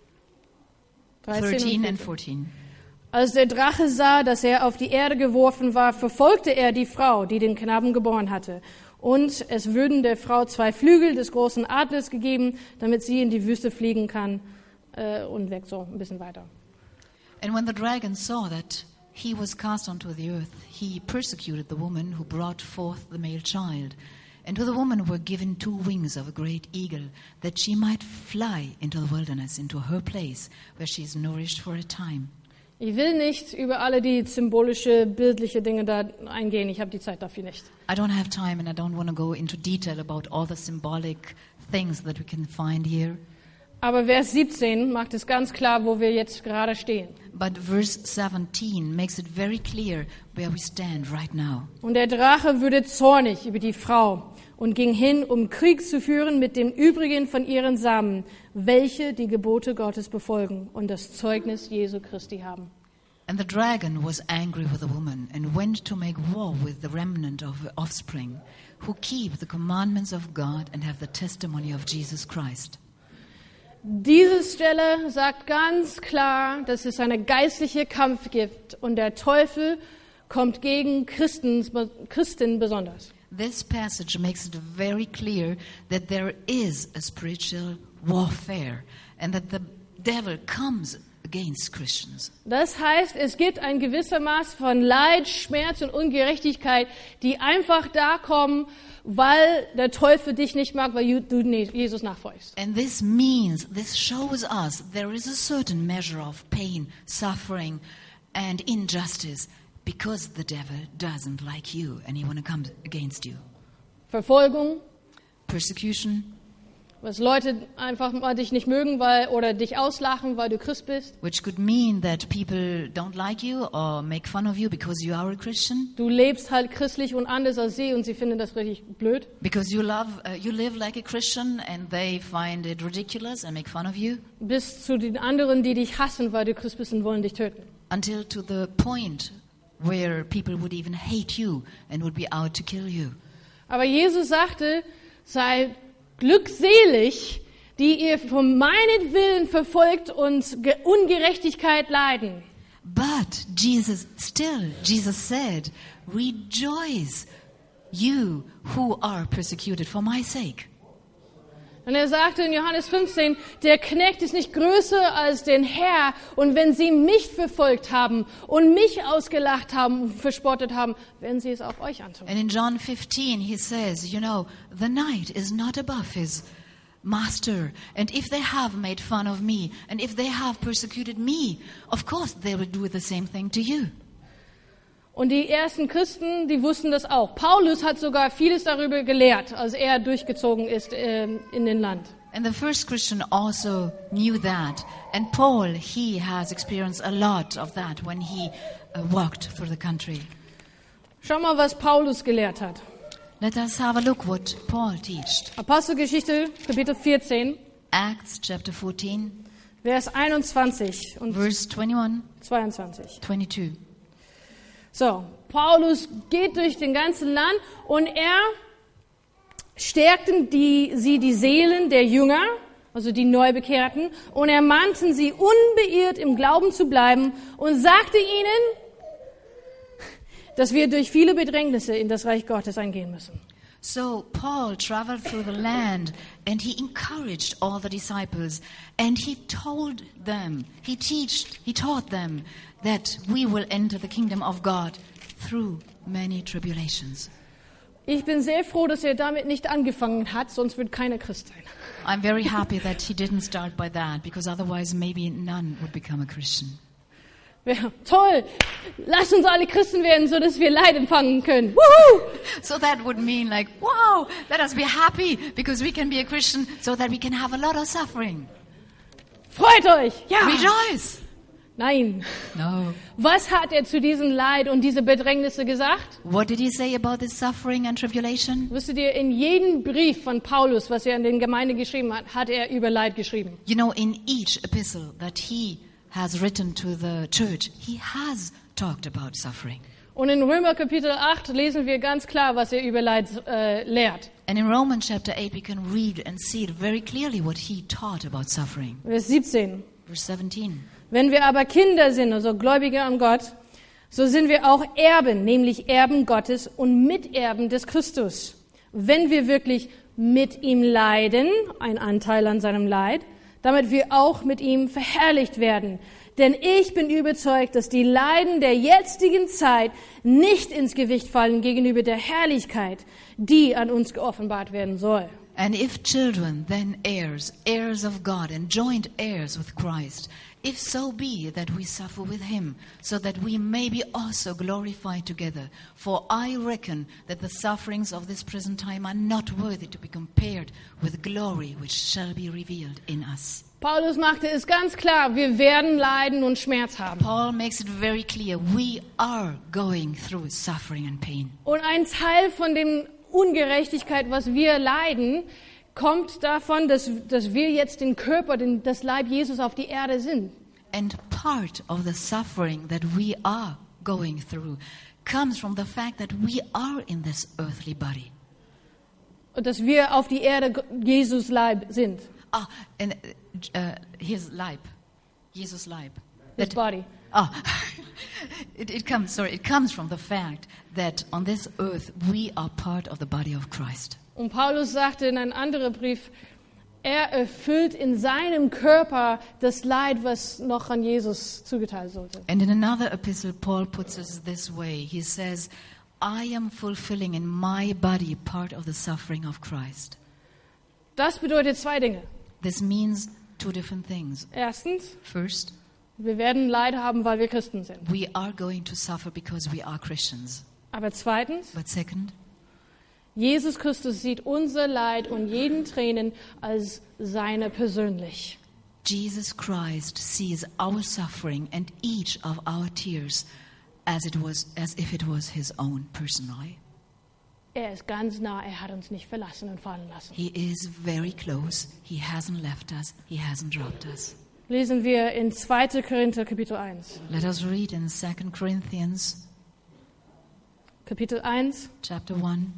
dreizehn und thirteen vierzehn. and fourteen. Als der Drache sah, dass er auf die Erde geworfen war, verfolgte er die Frau, die den Knaben geboren hatte. Und es würden der Frau zwei Flügel des großen Adlers gegeben, damit sie in die Wüste fliegen kann äh, und weg so ein bisschen weiter. And when the dragon saw that he was cast onto the earth, he persecuted the woman who brought forth the male child. And to the woman were given two wings of a great eagle, that she might fly into the wilderness, into her place, where she is nourished for a time. Ich will nicht über alle die symbolische, bildliche Dinge da eingehen. Ich habe die Zeit dafür nicht. I don't have time and I don't want to go into detail about all the symbolic things that we can find here. Aber Vers siebzehn macht es ganz klar, wo wir jetzt gerade stehen. But verse seventeen makes it very clear where we stand right now. Und der Drache wurde zornig über die Frau und ging hin, um Krieg zu führen mit den übrigen von ihren Samen, welche die Gebote Gottes befolgen und das Zeugnis Jesu Christi haben. And the dragon was angry with the woman and went to make war with the remnant of her offspring, who keep the commandments of God and have the testimony of Jesus Christ. Diese Stelle sagt ganz klar, dass es einen geistlichen Kampf gibt und der Teufel kommt gegen Christen, Christen besonders. This passage makes it very clear that there is a spiritual warfare and that the devil comes against Christians. Das heißt, es gibt ein gewisser Maß von Leid, Schmerz und Ungerechtigkeit, die einfach da kommen, weil der Teufel dich nicht mag, weil du Jesus nachfolgst. And this means, this shows us there is a certain measure of pain, suffering and injustice because the devil doesn't like you and he want to come against you. Verfolgung, Persecution, was Leute einfach mal dich nicht mögen, weil oder dich auslachen, weil du Christ bist. which could mean that people don't like you or make fun of you because you are a Christian, Du lebst halt christlich und anders als sie und sie finden das richtig blöd. because you love, uh, you live like a Christian and they find it ridiculous and make fun of you, Bis zu den anderen, die dich hassen, weil du Christ bist und wollen dich töten. until to the point where people would even hate you and would be out to kill you. Aber Jesus sagte, sei glückselig, die ihr von meinetwillen verfolgt und Ge- Ungerechtigkeit leiden. But Jesus still, Jesus said, rejoice, you who are persecuted for my sake. Und er sagte in Johannes fünfzehn, der Knecht ist nicht größer als den Herr. Und wenn sie mich verfolgt haben und mich ausgelacht haben und verspottet haben, werden sie es auch euch antun. And in John fifteen, he says, you know, the knight is not above his master. And if they have made fun of me, and if they have persecuted me, of course they will do the same thing to you. Und die ersten Christen, die wussten das auch. Paulus hat sogar vieles darüber gelehrt, als er durchgezogen ist ähm, in den Land. And the first Christian also knew that. And Paul, he has experienced a lot of that when he uh, walked through the country. Schau mal, was Paulus gelehrt hat. Let us have a look what Paul taught. Apostelgeschichte, Kapitel vierzehn, Acts chapter fourteen, Vers einundzwanzig und verse twenty-one, zweiundzwanzig. twenty-two. So, Paulus geht durch den ganzen Land und er stärkten die, sie die Seelen der Jünger, also die Neubekehrten, und er mahnten sie, unbeirrt im Glauben zu bleiben und sagte ihnen, dass wir durch viele Bedrängnisse in das Reich Gottes eingehen müssen. So Paul traveled through the land and he encouraged all the disciples and he told them, he teached, he taught them that we will enter the kingdom of God through many tribulations. Ich bin sehr froh, dass er damit nicht angefangen hat, sonst wird keiner Christ sein. I'm very happy that he didn't start by that because otherwise maybe none would become a Christian. Ja, toll, lasst uns alle Christen werden, so dass wir Leid empfangen können. Woohoo! So that would mean like, wow, let us be happy because we can be a Christian so that we can have a lot of suffering. Freut euch! Ja! Rejoice! Nein. No. Was hat er zu diesem Leid und diese Bedrängnisse gesagt? What did he say about this suffering and tribulation? Wusstet ihr, in jedem Brief von Paulus, was er an den Gemeinden geschrieben hat, hat er über Leid geschrieben. You know, in each epistle that he has written to the church, he has talked about suffering. Und in Römer Kapitel acht lesen wir ganz klar, was er über Leid äh, lehrt. And in Romans chapter eight, we can read and see it very clearly what he taught about suffering. Vers siebzehn. Verse seventeen. Wenn wir aber Kinder sind, also Gläubige an Gott, so sind wir auch Erben, nämlich Erben Gottes und Miterben des Christus. Wenn wir wirklich mit ihm leiden, ein Anteil an seinem Leid, damit wir auch mit ihm verherrlicht werden. Denn ich bin überzeugt, dass die Leiden der jetzigen Zeit nicht ins Gewicht fallen gegenüber der Herrlichkeit, die an uns geoffenbart werden soll. And if children, then heirs, heirs of God, and joint heirs with Christ, if so be that we suffer with him, so that we may be also glorified together. For I reckon that the sufferings of this present time are not worthy to be compared with the glory which shall be revealed in us. Paulus machte es ganz klar, wir werden Leiden und Schmerz haben. Paul makes it very clear, we are going through suffering and pain. Und ein Teil von dem Ungerechtigkeit, was wir leiden, kommt davon, dass, dass wir jetzt den Körper, den, das Leib Jesus auf die Erde sind. And part of the suffering that we are going through comes from the fact that we are in this earthly body. Und dass wir auf die Erde Jesus Leib sind. Ah, and uh, his Leib, Jesus Leib. His body. Ah, it, it comes. Sorry, it comes from the fact that on this earth we are part of the body of Christ. Und Paulus sagte in einem anderen Brief, er erfüllt in seinem Körper das Leid, was noch an Jesus zugeteilt sollte. And in another epistle, Paul puts it this way. He says, "I am fulfilling in my body part of the suffering of Christ." Das bedeutet zwei Dinge. This means two different things. Erstens, First, wir werden Leid haben, weil wir Christen sind. we are going to suffer because we are Christians. Aber zweitens, But second, Jesus Christus sieht unser Leid und jeden Tränen als seine persönlich. Jesus Christ sees our suffering and each of our tears as it was, as if it was his own personally. Er ist ganz nah, er hat uns nicht verlassen und fallen lassen. He is very close. He hasn't left us. He hasn't dropped us. Lesen wir in zweiter Korinther Kapitel eins. Let us read in Second Corinthians Kapitel eins, chapter one,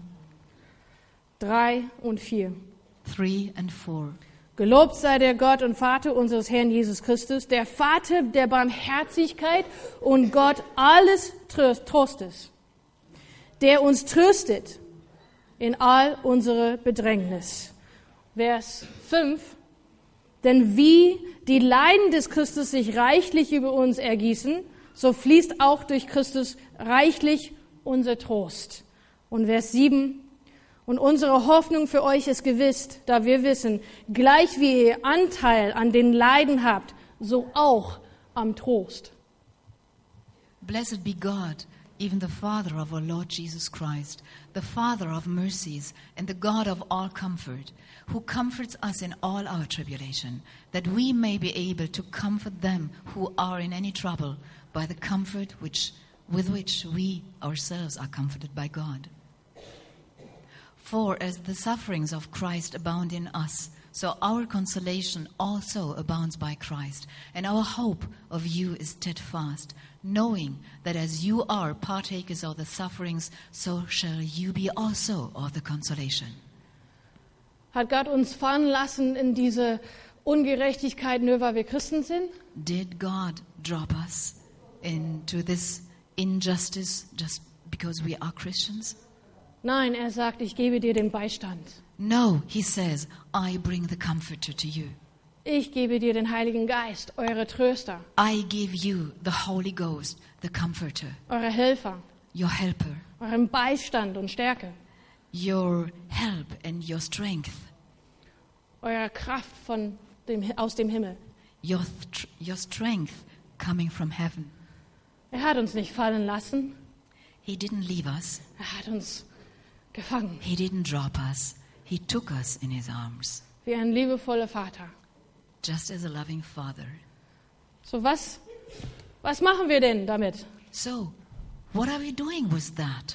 drei und vier. three and four. Gelobt sei der Gott und Vater unseres Herrn Jesus Christus, der Vater der Barmherzigkeit und Gott alles Trostes, der uns tröstet in all unsere Bedrängnis. Vers fünf. Denn wie die Leiden des Christus sich reichlich über uns ergießen, so fließt auch durch Christus reichlich unser Trost. Und Vers sieben. Und unsere Hoffnung für euch ist gewiss, da wir wissen, gleich wie ihr Anteil an den Leiden habt, so auch am Trost. Blessed be God, even the Father of our Lord Jesus Christ, the Father of mercies and the God of all comfort, who comforts us in all our tribulation, that we may be able to comfort them who are in any trouble by the comfort which, with which we ourselves are comforted by God. For as the sufferings of Christ abound in us, so our consolation also abounds by Christ, and our hope of you is steadfast, knowing that as you are partakers of the sufferings, so shall you be also of the consolation. Hat Gott uns fallen lassen in diese Ungerechtigkeit, nur weil wir Christen sind? Did God drop us into this injustice just because we are Christians? Nein, er sagt, ich gebe dir den Beistand. No, he says, I bring the Comforter to you. Ich gebe dir den Heiligen Geist, eure Tröster, I give you the Holy Ghost, the Comforter, eure Helfer, your helper, euren Beistand und Stärke, your help and your strength, eure Kraft von dem, aus dem Himmel. your, th- your strength coming from heaven. Er hat uns nicht fallen lassen, He didn't leave us. er hat uns gefangen, He didn't drop us. He took us in his arms, wie ein liebevoller Vater. just as a loving father. So was, was machen wir denn damit? So, what are we doing with that?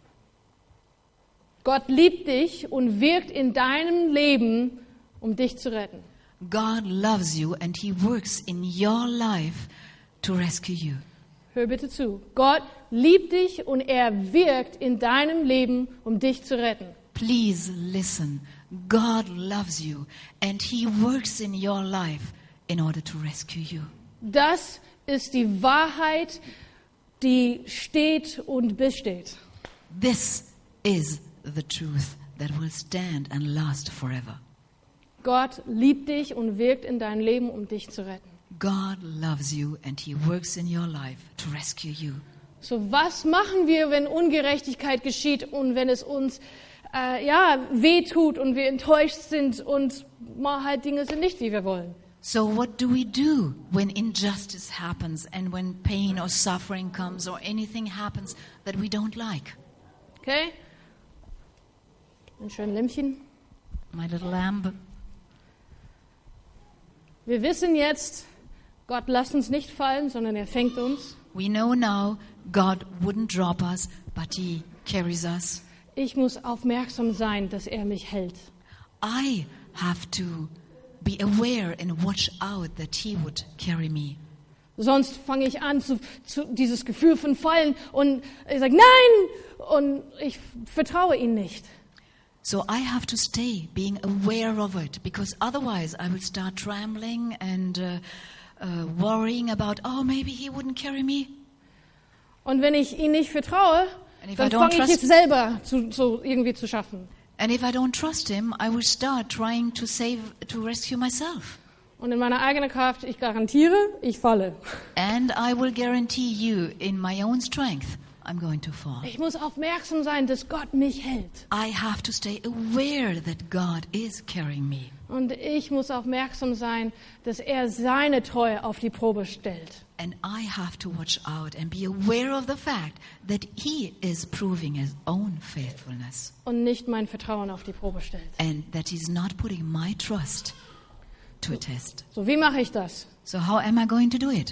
Gott liebt dich und wirkt in deinem Leben, um dich zu retten. God loves you and he works in your life to rescue you. Hör bitte zu. Gott liebt dich und er wirkt in deinem Leben, um dich zu retten. Please listen. God loves you and he works in your life in order to rescue you. Das ist die Wahrheit, die steht und besteht. This is the truth that will stand and last forever. Gott liebt dich und wirkt in dein Leben, um dich zu retten. God loves you and He works in your life to rescue you. So, was machen wir, wenn Ungerechtigkeit geschieht und wenn es uns äh, ja, wehtut und wir enttäuscht sind und mal halt Dinge sind nicht, wie wir wollen? So what do we do when injustice happens and when pain or suffering comes or anything happens that we don't like? Okay? Ein schönes Lämpchen. My little lamb. Wir wissen jetzt, Gott lässt uns nicht fallen, sondern er fängt uns. We know now God wouldn't drop us, but He carries us. Ich muss aufmerksam sein, dass er mich hält. I have to be aware and watch out that He would carry me. Sonst fange ich an, zu, zu dieses Gefühl von Fallen und ich sage, nein! Und ich vertraue ihm nicht. So I have to stay being aware of it, because otherwise I will start trembling and uh, uh, worrying about, oh, maybe He wouldn't carry me. Und wenn ich ihm nicht vertraue, And if dann I don't fange ich es trust- selber zu, so irgendwie zu schaffen. And if I don't trust Him, I will start trying to save, to rescue myself. Und in meiner eigenen Kraft, ich garantiere, ich falle. And I will guarantee you, in my own strength, I'm going to fall. Ich muss aufmerksam sein, dass Gott mich hält. I have to stay aware that God is carrying me. Und ich muss aufmerksam sein, dass er seine Treue auf die Probe stellt. And I have to watch out and be aware of the fact that He is proving His own faithfulness. Und nicht mein Vertrauen auf die Probe stellt. And that He's not putting my trust to a test. So, wie mache ich das? So how am I going to do it?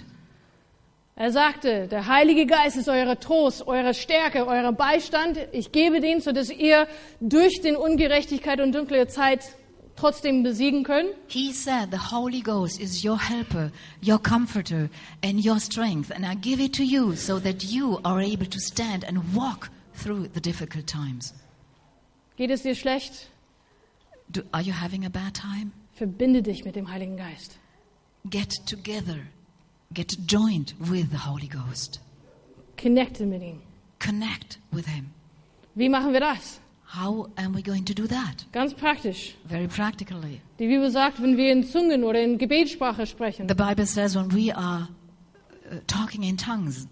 Er sagte, der Heilige Geist ist eure Trost, eure Stärke, euer Beistand. Ich gebe den, sodass ihr durch die Ungerechtigkeit und dunkle Zeit trotzdem besiegen könnt. He said the Holy Ghost is your helper, your comforter, and your strength. And I give it to you so that you are able to stand and walk through the difficult times. Geht es dir schlecht? Do, are you having a bad time? Verbinde dich mit dem Heiligen Geist. Get together. Get joined with the Holy Ghost. Connecte mit ihm. Connect with Him. Wie machen wir das? How am we going to do that? Ganz praktisch. Very practically. Die Bibel sagt, wenn wir in Zungen oder in Gebetssprache sprechen The Bible says when we are uh, talking in tongues,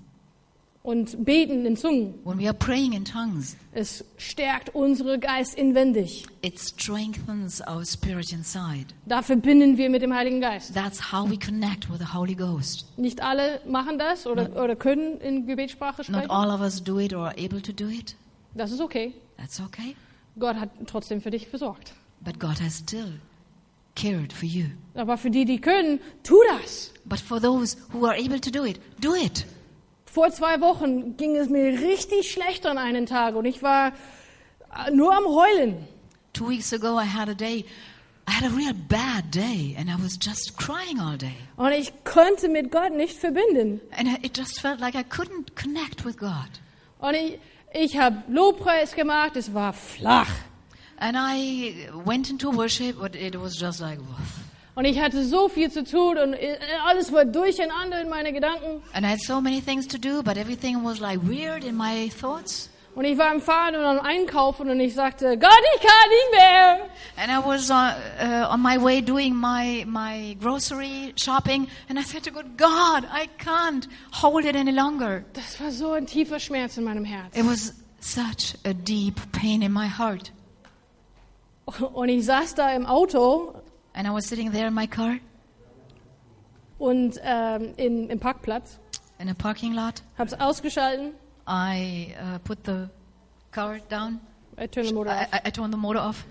und beten in Zungen, when we are praying in tongues, es stärkt unsere Geist inwendig. it strengthens our spirit inside. Da verbinden wir mit dem Heiligen Geist. That's how we connect with the Holy Ghost. Nicht alle machen das oder, oder können in Gebetssprache Not sprechen. all of us do it or are able to do it. Das ist okay. That's okay. Gott hat trotzdem für dich versorgt. But God has still cared for you. Aber für die, die können, tu das. But for those who are able to do it, do it. Vor zwei Wochen ging es mir richtig schlecht an einem Tag und ich war nur am Heulen. Two weeks ago I had a day, I had a real bad day and I was just crying all day. Und ich konnte mit Gott nicht verbinden. And I- it just felt like I couldn't connect with God. Und ich, ich habe Lobpreis gemacht, es war flach. And I went into worship, but it was just like, woof. Und ich hatte so viel zu tun und alles war durcheinander in meine Gedanken. And I had so many things to do, but everything was like weird in my thoughts. Und ich war am Fahren und am Einkaufen und ich sagte, Gott, ich kann nicht mehr. And I was uh, uh, on my way doing my, my grocery shopping, and I said to God, God, I can't hold it any longer. Das war so ein tiefer Schmerz in meinem Herz. It was such a deep pain in my heart. Und ich saß da im Auto And I was sitting there in my car, und ähm, in, im Parkplatz, in a parking lot. hab's ausgeschalten, I uh, put the car down. I turned the motor I, off. I, I turned the motor off,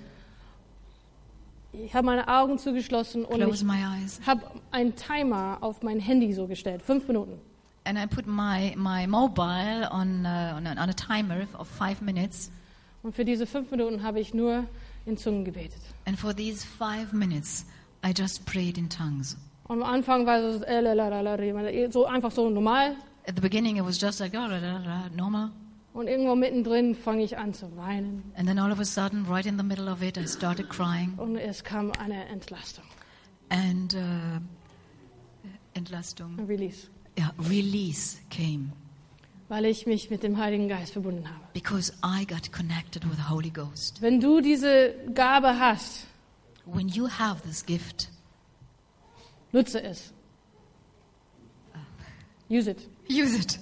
Ich habe meine Augen zugeschlossen und closed ich my eyes. habe einen Timer auf mein Handy so gestellt, fünf Minuten. And I put my, my mobile on, uh, on, a, on a timer of five minutes. Und für diese fünf Minuten habe ich nur in Zungen gebetet. And for these five minutes, I just prayed in tongues. Und am Anfang war es äh, la, la, la, la, so einfach so normal. At the beginning, it was just like, oh, da, da, da, normal. Und irgendwo mittendrin fange ich an zu weinen. And then all of a sudden, right in the middle of it, I started crying. Und es kam eine Entlastung, And uh, Entlastung, ein Release, yeah, release came. weil ich mich mit dem Heiligen Geist verbunden habe. Because I got connected with the Holy Ghost. Wenn du diese Gabe hast, When you have this gift, nutze es. Use it. Use it.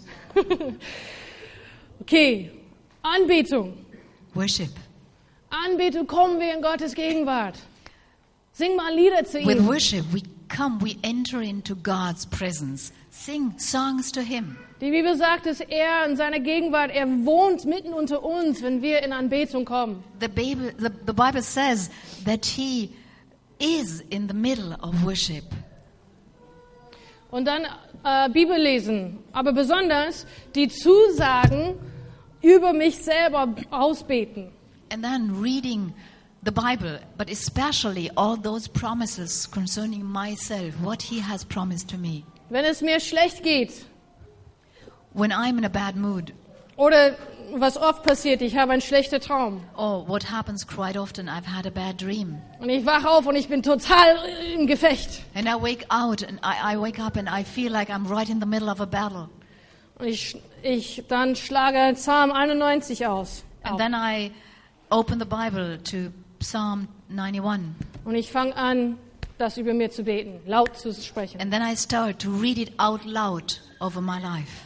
Okay, Anbetung. Worship. Anbetung, kommen wir in Gottes Gegenwart. Sing mal Lieder zu With ihm. worship, we come, we enter into God's presence. Sing songs to Him. Die Bibel sagt, dass er in seiner Gegenwart, er wohnt mitten unter uns, wenn wir in Anbetung kommen. The Bible, the, the Bible says that He is in the middle of worship. Und dann äh, Bibel lesen, aber besonders die Zusagen über mich selber ausbeten. And then reading the Bible, but especially all those promises concerning myself, what He has promised to me. Wenn es mir schlecht geht When I'm in a bad mood, oder was oft passiert, ich habe einen schlechten Traum or what happens quite often, I've had a bad dream. und ich wache auf und ich bin total im Gefecht. And I wake out and I, I wake up and I feel like I'm right in the middle of a battle. Und ich, ich dann schlage Psalm einundneunzig aus. And Auf. then I open the Bible to Psalm ninety-one. Und ich fange an, das über mir zu beten, laut zu sprechen. And then I start to read it out loud over my life.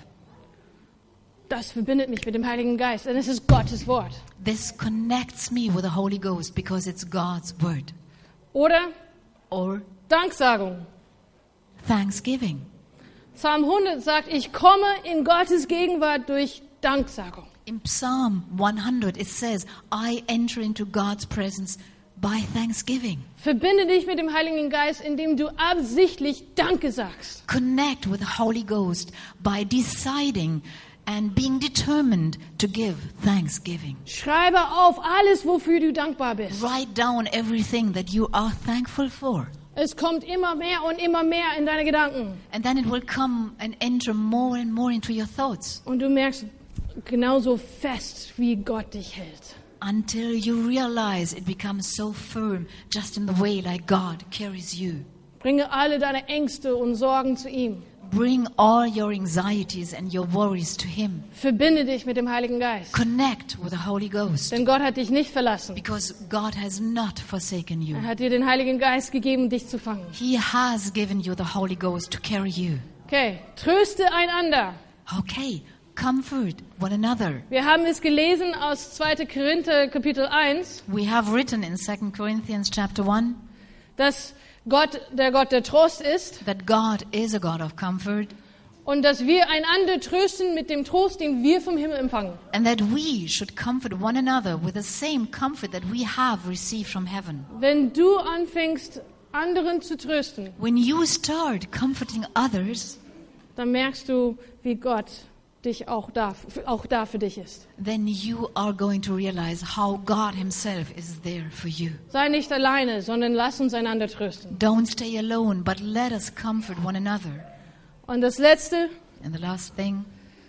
Das verbindet mich mit dem Heiligen Geist, denn es ist Gottes Wort. This connects me with the Holy Ghost because it's God's word. Oder Or Danksagung. thanksgiving. Psalm hundert sagt, ich komme in Gottes Gegenwart durch Danksagung. In Psalm one hundred it says, I enter into God's presence by thanksgiving. Verbinde dich mit dem Heiligen Geist, indem du absichtlich Danke sagst. Connect with the Holy Ghost by deciding and being determined to give thanksgiving. Schreibe auf alles, wofür du dankbar bist. Write down everything that you are thankful for. Es kommt immer mehr und immer mehr in deine Gedanken. And then it will come and enter more and more into your thoughts Und du merkst genauso fest, wie Gott dich hält. until you realize it becomes so firm, just in the way like God carries you. Bringe alle deine Ängste und Sorgen zu ihm. Bring all your anxieties and your worries to Him. Verbinde dich mit dem Heiligen Geist. Connect with the Holy Ghost Denn Gott hat dich nicht verlassen. because God has not forsaken you. Er hat dir den Heiligen Geist gegeben, dich zu fangen. He has given you the Holy Ghost to carry you. Okay, tröste einander. Okay, comfort one another. Wir haben es gelesen aus zweiter Korinther Kapitel eins, We have written in Second Corinthians chapter one dass Gott der Gott der Trost ist that God is a God of comfort und dass wir einander trösten mit dem Trost, den wir vom Himmel empfangen. and that we should comfort one another with the same comfort that we have received from heaven. Wenn du anfängst, anderen zu trösten, When you start comforting others, dann merkst du, wie Gott dich auch da, auch da für dich ist. then you are going to realize how God Himself is there for you. Sei nicht alleine, sondern lass uns einander trösten. Don't stay alone, but let us comfort one another. Und das Letzte And the last thing,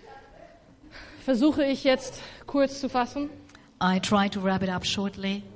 versuche ich jetzt kurz zu fassen. I try to wrap it up shortly.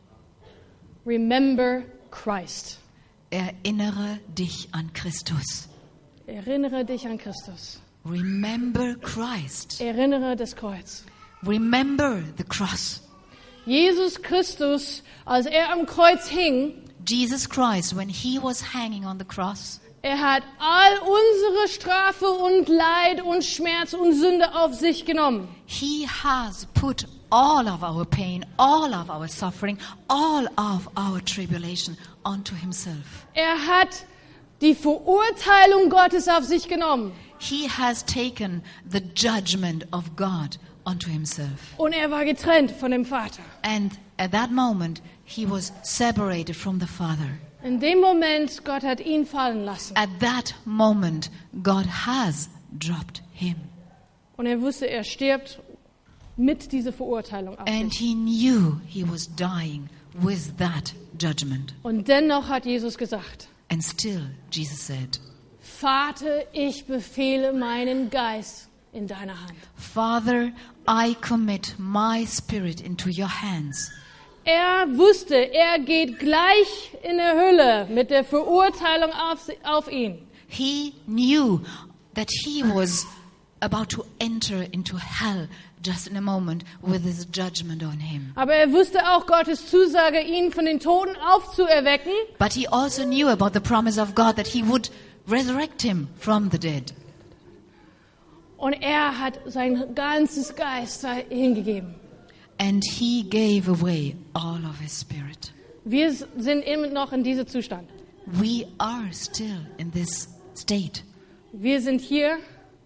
Remember Christ. Erinnere dich an Christus. Erinnere dich an Christus. Remember Christ. Erinnere das Kreuz. Remember the cross. Jesus Christus, als er am Kreuz hing, Jesus Christ, when He was hanging on the cross, er hat all unsere Strafe und Leid und Schmerz und Sünde auf sich genommen. He has put all of our pain, all of our suffering, all of our tribulation onto Himself. Er hat die Verurteilung Gottes auf sich genommen. He has taken the judgment of God onto Himself. Und er war getrennt von dem Vater. And at that moment, He was separated from the Father. In dem Moment, Gott hat ihn fallen lassen. At that moment, God has dropped Him. Und er wusste, er stirbt mit dieser Verurteilung auf And sich. He knew He was dying with that judgment. Und dennoch hat Jesus gesagt, And still, Jesus said, Vater, ich befehle meinen Geist in deine Hand. Father, I commit my spirit into your hands. Er wusste, er geht gleich in der Hölle mit der Verurteilung auf, auf ihn. He knew that he was about to enter into hell just in a moment with his judgment on him. Aber er wusste auch Gottes Zusage, ihn von den Toten aufzuerwecken. But he also knew about the promise of God that He would resurrect him from the dead. Und er hat sein ganzes Geist hingegeben. And he gave away all of his spirit. Wir sind immer noch in diesem Zustand. We are still in this state. Wir sind hier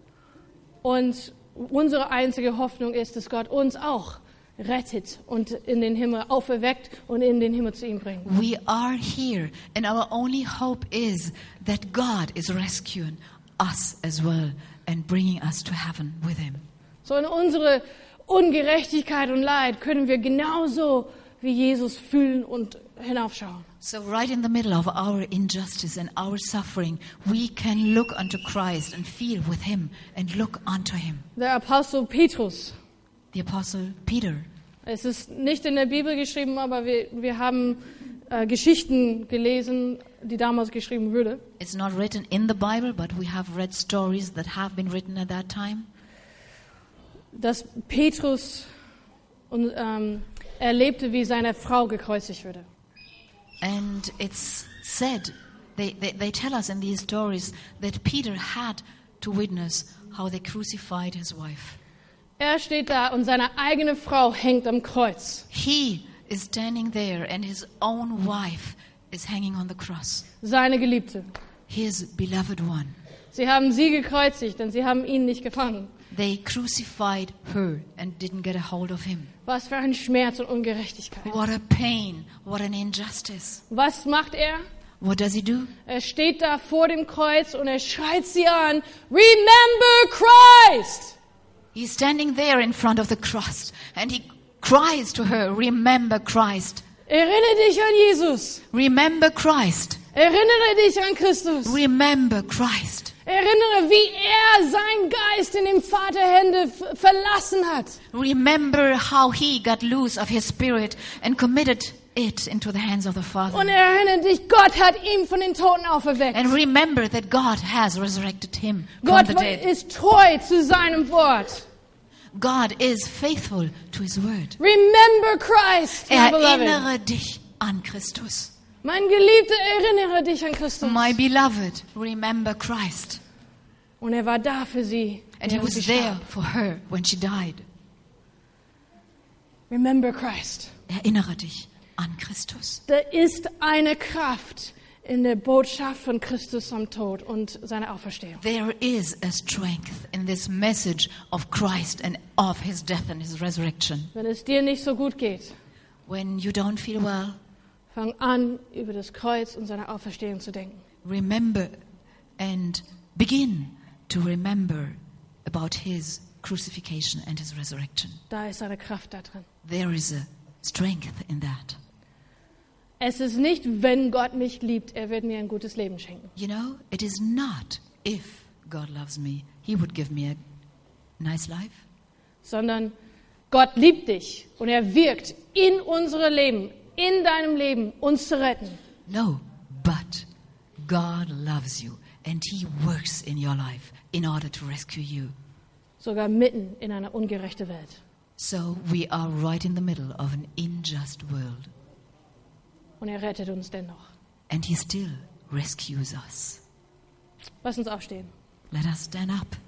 und unsere einzige Hoffnung ist, dass Gott uns auch rettet und in den Himmel auferweckt und in den Himmel zu ihm bringt. We are here, and our only hope is that God is rescuing us as well and bringing us to heaven with him. So in unsere Ungerechtigkeit und Leid können wir genauso wie Jesus fühlen und hinaufschauen. So right in the middle of our injustice and our suffering, we can look unto Christ and feel with him and look unto him. Der Apostel Petrus, The Apostle Peter. es ist nicht in der Bibel geschrieben, aber wir, wir haben äh, Geschichten gelesen, die damals geschrieben wurde. It's not written in the Bible, but we have read stories that have been written at that time. Dass Petrus und, ähm, erlebte, wie seine Frau gekreuzigt wurde. And it's said, they, they, they tell us in these stories that Peter had to witness how they crucified his wife. Er steht da und seine eigene Frau hängt am Kreuz. He is standing there and his own wife is hanging on the cross. Seine Geliebte. His beloved one. Sie haben sie gekreuzigt, denn sie haben ihn nicht gefangen. They crucified her and didn't get a hold of him. Was für ein Schmerz und Ungerechtigkeit. What a pain, what an injustice. Was macht er? What does he do? Er steht da vor dem Kreuz und er schreit sie an, Remember Christ! He's standing there in front of the cross and he cries to her, remember Christ. Erinnere dich an Jesus. Remember Christ. Erinnere dich an Christus. Remember Christ. Erinnere, wie er seinen Geist in den Vaterhände f- verlassen hat. Remember how he got loose of his spirit and committed it into the hands of the Father. Und erinnere dich, Gott hat ihn von den Toten auferweckt. And remember that God has resurrected him from Gott the dead. ist treu zu seinem Wort. God is faithful to his word. Remember Christ, my beloved. Erinnere dich an Christus. Mein Geliebter, erinnere dich an Christus. My beloved, remember Christ. Und er war da für sie. And he während was sie there starb. for her when she died. Remember Christ. Erinnere dich an Christus. Da ist eine Kraft in der Botschaft von Christus am Tod und seiner Auferstehung. There is a strength in this message of Christ and of his death and his resurrection. Wenn es dir nicht so gut geht, When you don't feel well, fang an, über das Kreuz und seine Auferstehung zu denken. remember and begin to remember about his crucifixion and his resurrection. Da ist eine Kraft da drin. There is a strength in that. Es ist nicht, wenn Gott mich liebt, er wird mir ein gutes Leben schenken. You know, it is not if God loves me, he would give me a nice life. Sondern Gott liebt dich und er wirkt in unserem Leben, in deinem Leben, uns zu retten. No, but God loves you and he works in your life in order to rescue you. Sogar mitten in einer ungerechten Welt. So we are right in the middle of an unjust world Und er rettet uns dennoch. and he still rescues us. Lass uns aufstehen. Let us stand up.